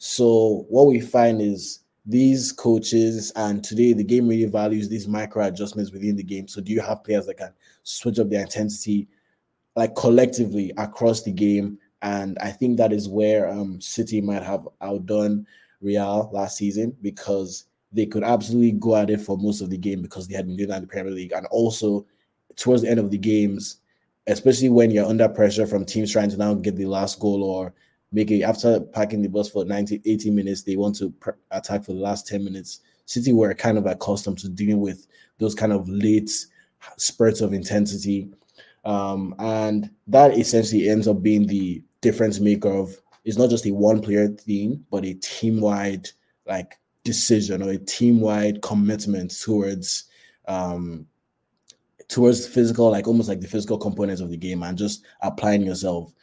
So what we find is these coaches, and today the game really values these micro adjustments within the game. So do you have players that can switch up their intensity like collectively across the game? And I think that is where um, City might have outdone Real last season, because they could absolutely go at it for most of the game because they had been doing that in the Premier League. And also towards the end of the games, especially when you're under pressure from teams trying to now get the last goal or make it after packing the bus for ninety, eighty minutes, they want to pr- attack for the last ten minutes. City were kind of accustomed to dealing with those kind of late spurts of intensity. Um, and that essentially ends up being the difference maker of, it's not just a one player thing, but a team wide like decision or a team wide commitment towards, um, towards physical, like almost like the physical components of the game and just applying yourself.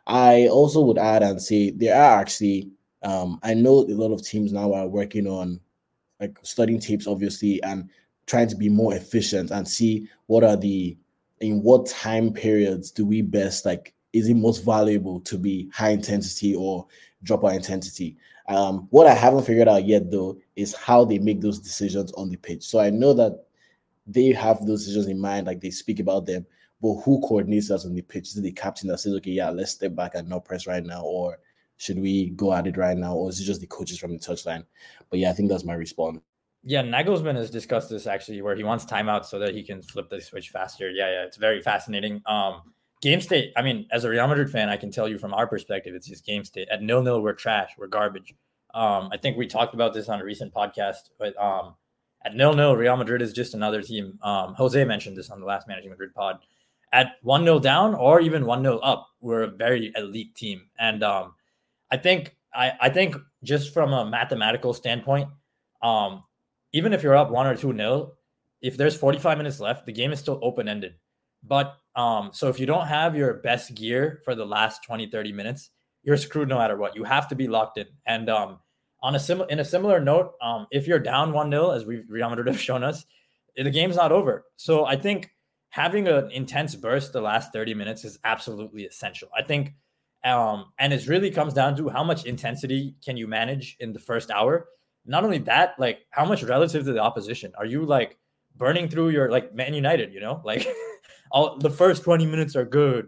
I also would add and say there are actually, um, I know a lot of teams now are working on like studying tapes, obviously, and trying to be more efficient and see what are the, in what time periods do we best, like, is it most valuable to be high intensity or drop our intensity? Um, what I haven't figured out yet, though, is how they make those decisions on the pitch. So I know that they have those decisions in mind, like they speak about them, but who coordinates us on the pitch? Is it the captain that says, okay, yeah, let's step back and not press right now, or should we go at it right now, or is it just the coaches from the touchline? But yeah, I think that's my response. Yeah, Nagelsmann has discussed this actually, where he wants timeouts so that he can flip the switch faster. Yeah, yeah, it's very fascinating. Um, game state, I mean, as a Real Madrid fan, I can tell you from our perspective, it's just game state. At nil-nil, we're trash. We're garbage. Um, I think we talked about this on a recent podcast, but um, at nil-nil, Real Madrid is just another team. Um, Jose mentioned this on the last Managing Madrid pod. At one-nil down or even one-nil up, we're a very elite team. And um, I think I, I think just from a mathematical standpoint, um, even if you're up one or two nil, if there's forty-five minutes left, the game is still open-ended. But um, so if you don't have your best gear for the last twenty, thirty minutes, you're screwed no matter what. You have to be locked in. And um, on a sim- in a similar note, um, if you're down one-nil, as we Real Madrid have shown us, the game's not over. So I think having an intense burst the last thirty minutes is absolutely essential. I think, um, and it really comes down to how much intensity can you manage in the first hour. Not only that, like how much relative to the opposition. Are you like burning through your, like Man United, you know, like all the first twenty minutes are good.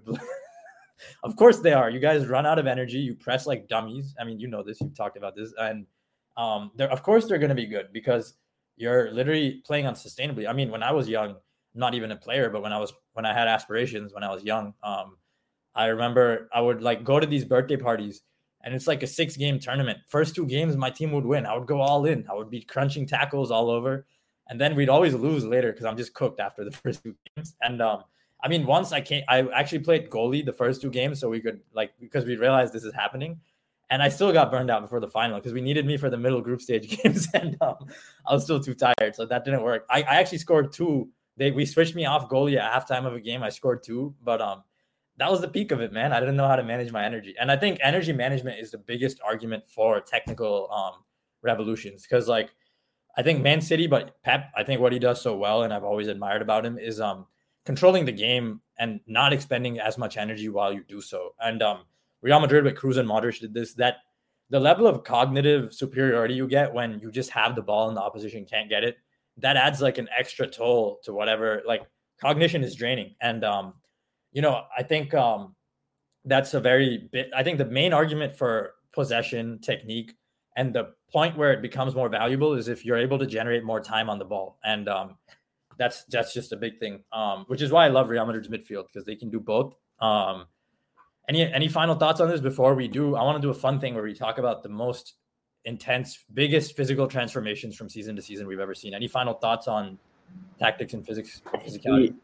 Of course they are. You guys run out of energy. You press like dummies. I mean, you know this, you've talked about this. And um, they're, of course they're going to be good because you're literally playing unsustainably. I mean, when I was young, not even a player, but when I was, when I had aspirations, when I was young, um, I remember I would like go to these birthday parties and it's like a six game tournament. First two games, my team would win. I would go all in. I would be crunching tackles all over. And then we'd always lose later because I'm just cooked after the first two games. And um, I mean, once I came, I actually played goalie the first two games. So we could like, because we realized this is happening. And I still got burned out before the final because we needed me for the middle group stage games. And um, I was still too tired. So that didn't work. I, I actually scored two. They We switched me off goalie at halftime of a game. I scored two. But um, that was the peak of it, man. I didn't know how to manage my energy. And I think energy management is the biggest argument for technical um, revolutions. Because, like, I think Man City, but Pep, I think what he does so well, and I've always admired about him, is um, controlling the game and not expending as much energy while you do so. And um, Real Madrid with Kroos and Modric did this, that the level of cognitive superiority you get when you just have the ball and the opposition can't get it, that adds like an extra toll to whatever, like cognition is draining. And, um, you know, I think um, that's a very bit, I think the main argument for possession technique and the point where it becomes more valuable is if you're able to generate more time on the ball. And um, that's, that's just a big thing, um, which is why I love Real Madrid's midfield because they can do both. Um, any, any final thoughts on this before we do? I want to do a fun thing where we talk about the most intense, biggest physical transformations from season to season we've ever seen. Any final thoughts on tactics and physics, physicality?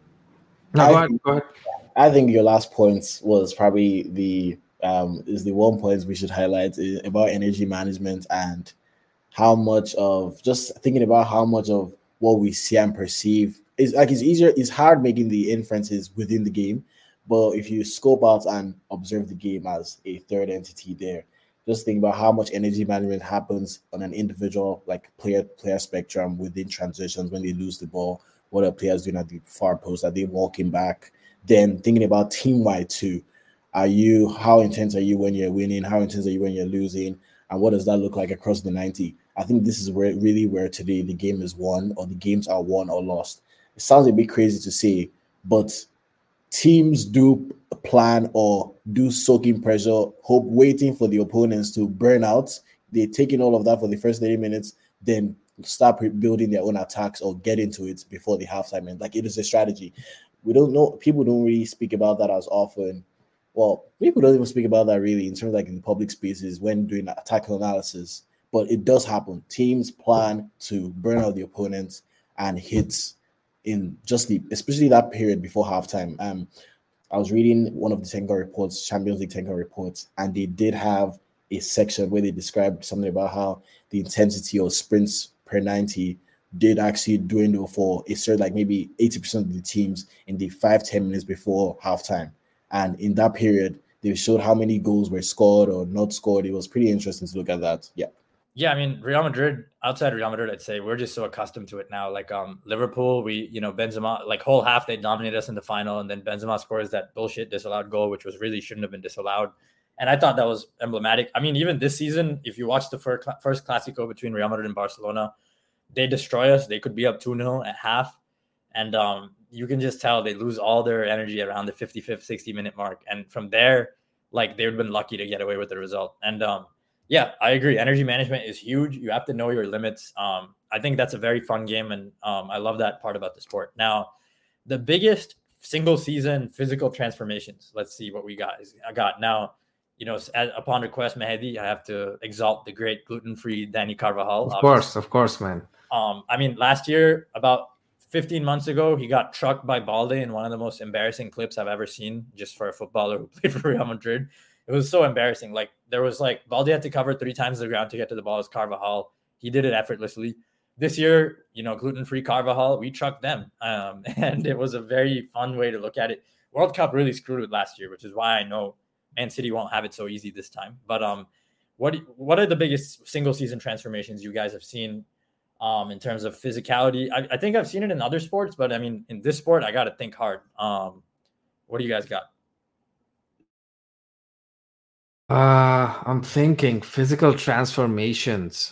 No, go ahead, go ahead. I think your last point was probably the um, is the one point we should highlight about energy management and how much of just thinking about how much of what we see and perceive is like it's easier. It's hard making the inferences within the game, but if you scope out and observe the game as a third entity, there, just think about how much energy management happens on an individual like player player spectrum within transitions when they lose the ball. What are players doing at the far post? Are they walking back? then thinking about team-wide too. Are you how intense are you when you're winning? How intense are you when you're losing? And what does that look like across the ninety? I think this is where really where today the game is won or the games are won or lost. It sounds a bit crazy to say, but teams do plan or do soaking pressure, hope waiting for the opponents to burn out. They take in all of that for the first thirty minutes, then start building their own attacks or get into it before the halftime. And like it is a strategy. We don't know. People don't really speak about that as often. Well, people don't even speak about that really in terms of like in public spaces when doing attack analysis. But it does happen. Teams plan to burn out the opponents and hit in just the, especially that period before halftime. Um, I was reading one of the Tenga reports, Champions League Tenga reports, and they did have a section where they described something about how the intensity of sprints per ninety did actually dwindle for a certain, like maybe eighty percent of the teams in the five, ten minutes before halftime. And in that period, they showed how many goals were scored or not scored. It was pretty interesting to look at that. Yeah. Yeah, I mean, Real Madrid, outside Real Madrid, I'd say we're just so accustomed to it now. Like um, Liverpool, we, you know, Benzema, like whole half, they dominated us in the final. And then Benzema scores that bullshit disallowed goal, which was really shouldn't have been disallowed. And I thought that was emblematic. I mean, even this season, if you watch the first, first Clásico between Real Madrid and Barcelona, they destroy us. They could be up two nil at half. And um, you can just tell they lose all their energy around the fifty-fifth, sixty-minute mark. And from there, like, they would have been lucky to get away with the result. And um, yeah, I agree. Energy management is huge. You have to know your limits. Um, I think that's a very fun game. And um, I love that part about the sport. Now, the biggest single season physical transformations. Let's see what we got. I got now. You know, as, upon request, Mehdi, I have to exalt the great gluten-free Dani Carvajal. Of obviously. course, of course, man. Um, I mean, last year, about fifteen months ago, he got trucked by Balde in one of the most embarrassing clips I've ever seen, just for a footballer who played for Real Madrid. It was so embarrassing. Like, there was like, Balde had to cover three times the ground to get to the ball as Carvajal. He did it effortlessly. This year, you know, gluten-free Carvajal, we trucked them. Um, and it was a very fun way to look at it. World Cup really screwed it last year, which is why I know Man City won't have it so easy this time. But um, what what are the biggest single season transformations you guys have seen um, in terms of physicality? I, I think I've seen it in other sports, but I mean, in this sport, I got to think hard. Um, what do you guys got? Uh, I'm thinking physical transformations.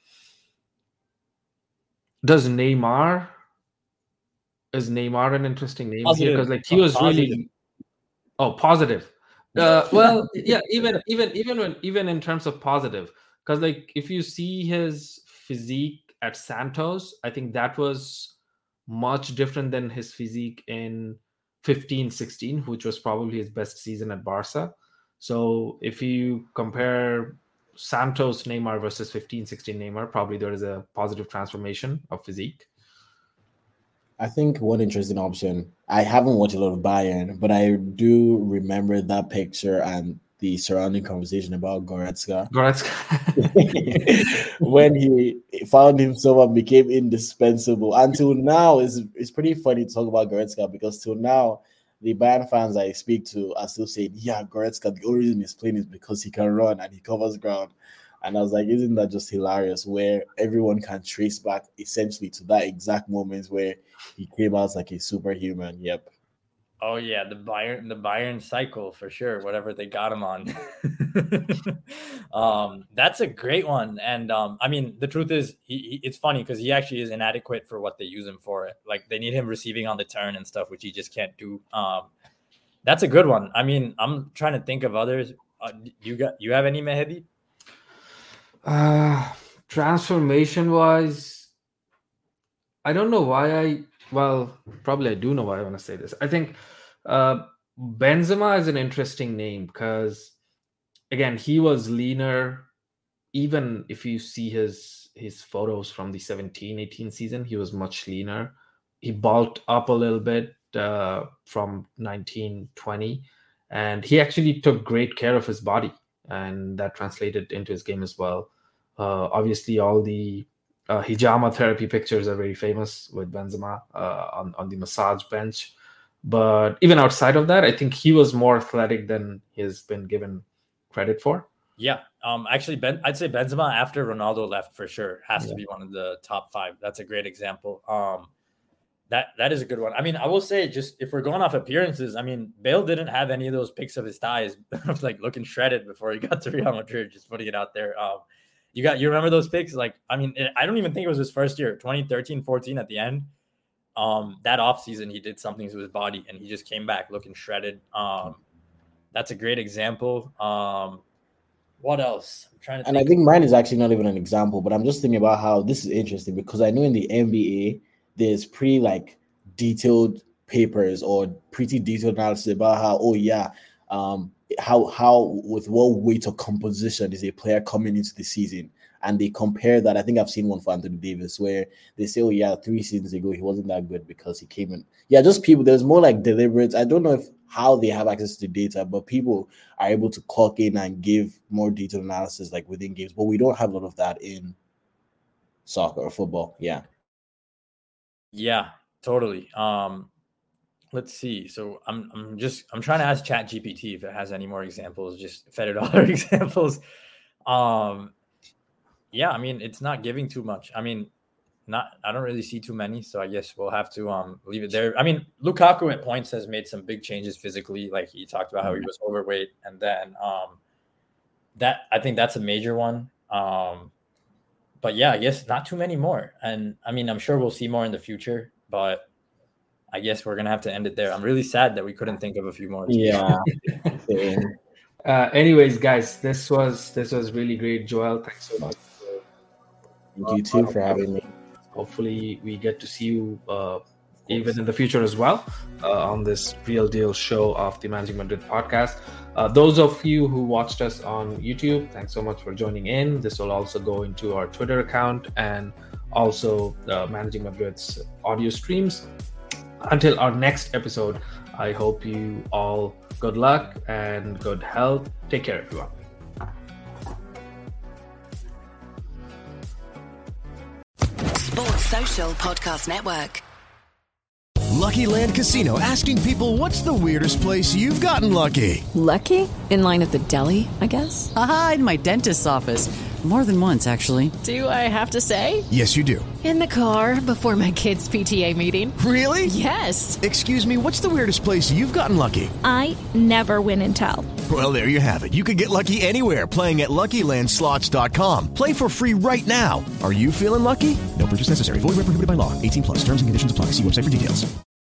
Does Neymar, is Neymar an interesting name positive. here? Because like he was positive. really, oh, positive. Uh, well, yeah, even even even when even in terms of positive, because like if you see his physique at Santos, I think that was much different than his physique in fifteen sixteen, which was probably his best season at Barca. So if you compare Santos Neymar versus fifteen sixteen Neymar, probably there is a positive transformation of physique. I think one interesting option, I haven't watched a lot of Bayern, but I do remember that picture and the surrounding conversation about Goretzka. Goretzka. When he found himself and became indispensable. Until now, it's, it's pretty funny to talk about Goretzka because till now, the Bayern fans I speak to are still saying, yeah, Goretzka, the only reason he's playing is because he can run and he covers ground. And I was like, isn't that just hilarious? Where everyone can trace back essentially to that exact moment where he came out like a superhuman. Yep. Oh yeah, the Bayern, the Bayern cycle for sure. Whatever they got him on. um, that's a great one. And um, I mean, the truth is, he, he, it's funny because he actually is inadequate for what they use him for. Like they need him receiving on the turn and stuff, which he just can't do. Um, that's a good one. I mean, I'm trying to think of others. Uh, you got you have any, Mehdi? Uh, transformation wise, I don't know why I, well, probably I do know why I want to say this. I think uh, Benzema is an interesting name because, again, he was leaner. Even if you see his his photos from the seventeen eighteen season, he was much leaner. He bulked up a little bit uh, from nineteen twenty, and he actually took great care of his body. And that translated into his game as well. Uh, obviously, all the uh, hijama therapy pictures are very famous with Benzema uh, on, on the massage bench. But even outside of that, I think he was more athletic than he's been given credit for. Yeah, um, actually, Ben, I'd say Benzema after Ronaldo left for sure has yeah. to be one of the top five. That's a great example. Um, that that is a good one. I mean, I will say, just if we're going off appearances, I mean, Bale didn't have any of those pics of his thighs like looking shredded before he got to Real Madrid. Just putting it out there. Um, you got you remember those pics? Like, I mean, it, I don't even think it was his first year, twenty thirteen, fourteen at the end. Um, that offseason, he did something to his body, and he just came back looking shredded. Um, that's a great example. Um, what else? I'm trying to. And think. I think mine is actually not even an example, but I'm just thinking about how this is interesting because I know in the N B A there's pretty like detailed papers or pretty detailed analysis about how oh yeah, um, how how with what weight or composition is a player coming into the season. And they compare that. I think I've seen one for Anthony Davis where they say, oh, yeah, three seasons ago, he wasn't that good because he came in. Yeah, just people. There's more like deliberate. I don't know if how they have access to data, but people are able to clock in and give more detailed analysis like within games. But we don't have a lot of that in soccer or football. Yeah. Yeah, totally. Um, let's see. So I'm I'm just I'm trying to ask ChatGPT if it has any more examples, just Fede dollar examples. Um Yeah, I mean, it's not giving too much. I mean, not I don't really see too many, so I guess we'll have to um leave it there. I mean, Lukaku at points has made some big changes physically. Like he talked about how he was overweight, and then um that I think that's a major one. Um, but yeah, I guess not too many more. And I mean, I'm sure we'll see more in the future, but I guess we're gonna have to end it there. I'm really sad that we couldn't think of a few more. Yeah. uh, anyways, guys, this was this was really great, Joel. Thanks so much. Thank you too for having me. Hopefully we get to see you uh, even in the future as well uh, on this Real Deal show of the Managing Madrid podcast. Uh, those of you who watched us on YouTube, thanks so much for joining in. This will also go into our Twitter account and also uh, Managing Madrid's audio streams. Until our next episode, I hope you all good luck and good health. Take care, everyone. Sports Social Podcast Network. Lucky Land Casino, asking people, what's the weirdest place you've gotten lucky? Lucky? In line at the deli, I guess? Aha, in my dentist's office. More than once, actually. Do I have to say? Yes, you do. In the car before my kids' P T A meeting. Really? Yes. Excuse me, what's the weirdest place you've gotten lucky? I never win and tell. Well, there you have it. You can get lucky anywhere, playing at Lucky Land Slots dot com. Play for free right now. Are you feeling lucky? No purchase necessary. Void where prohibited by law. eighteen plus. Terms and conditions apply. See website for details.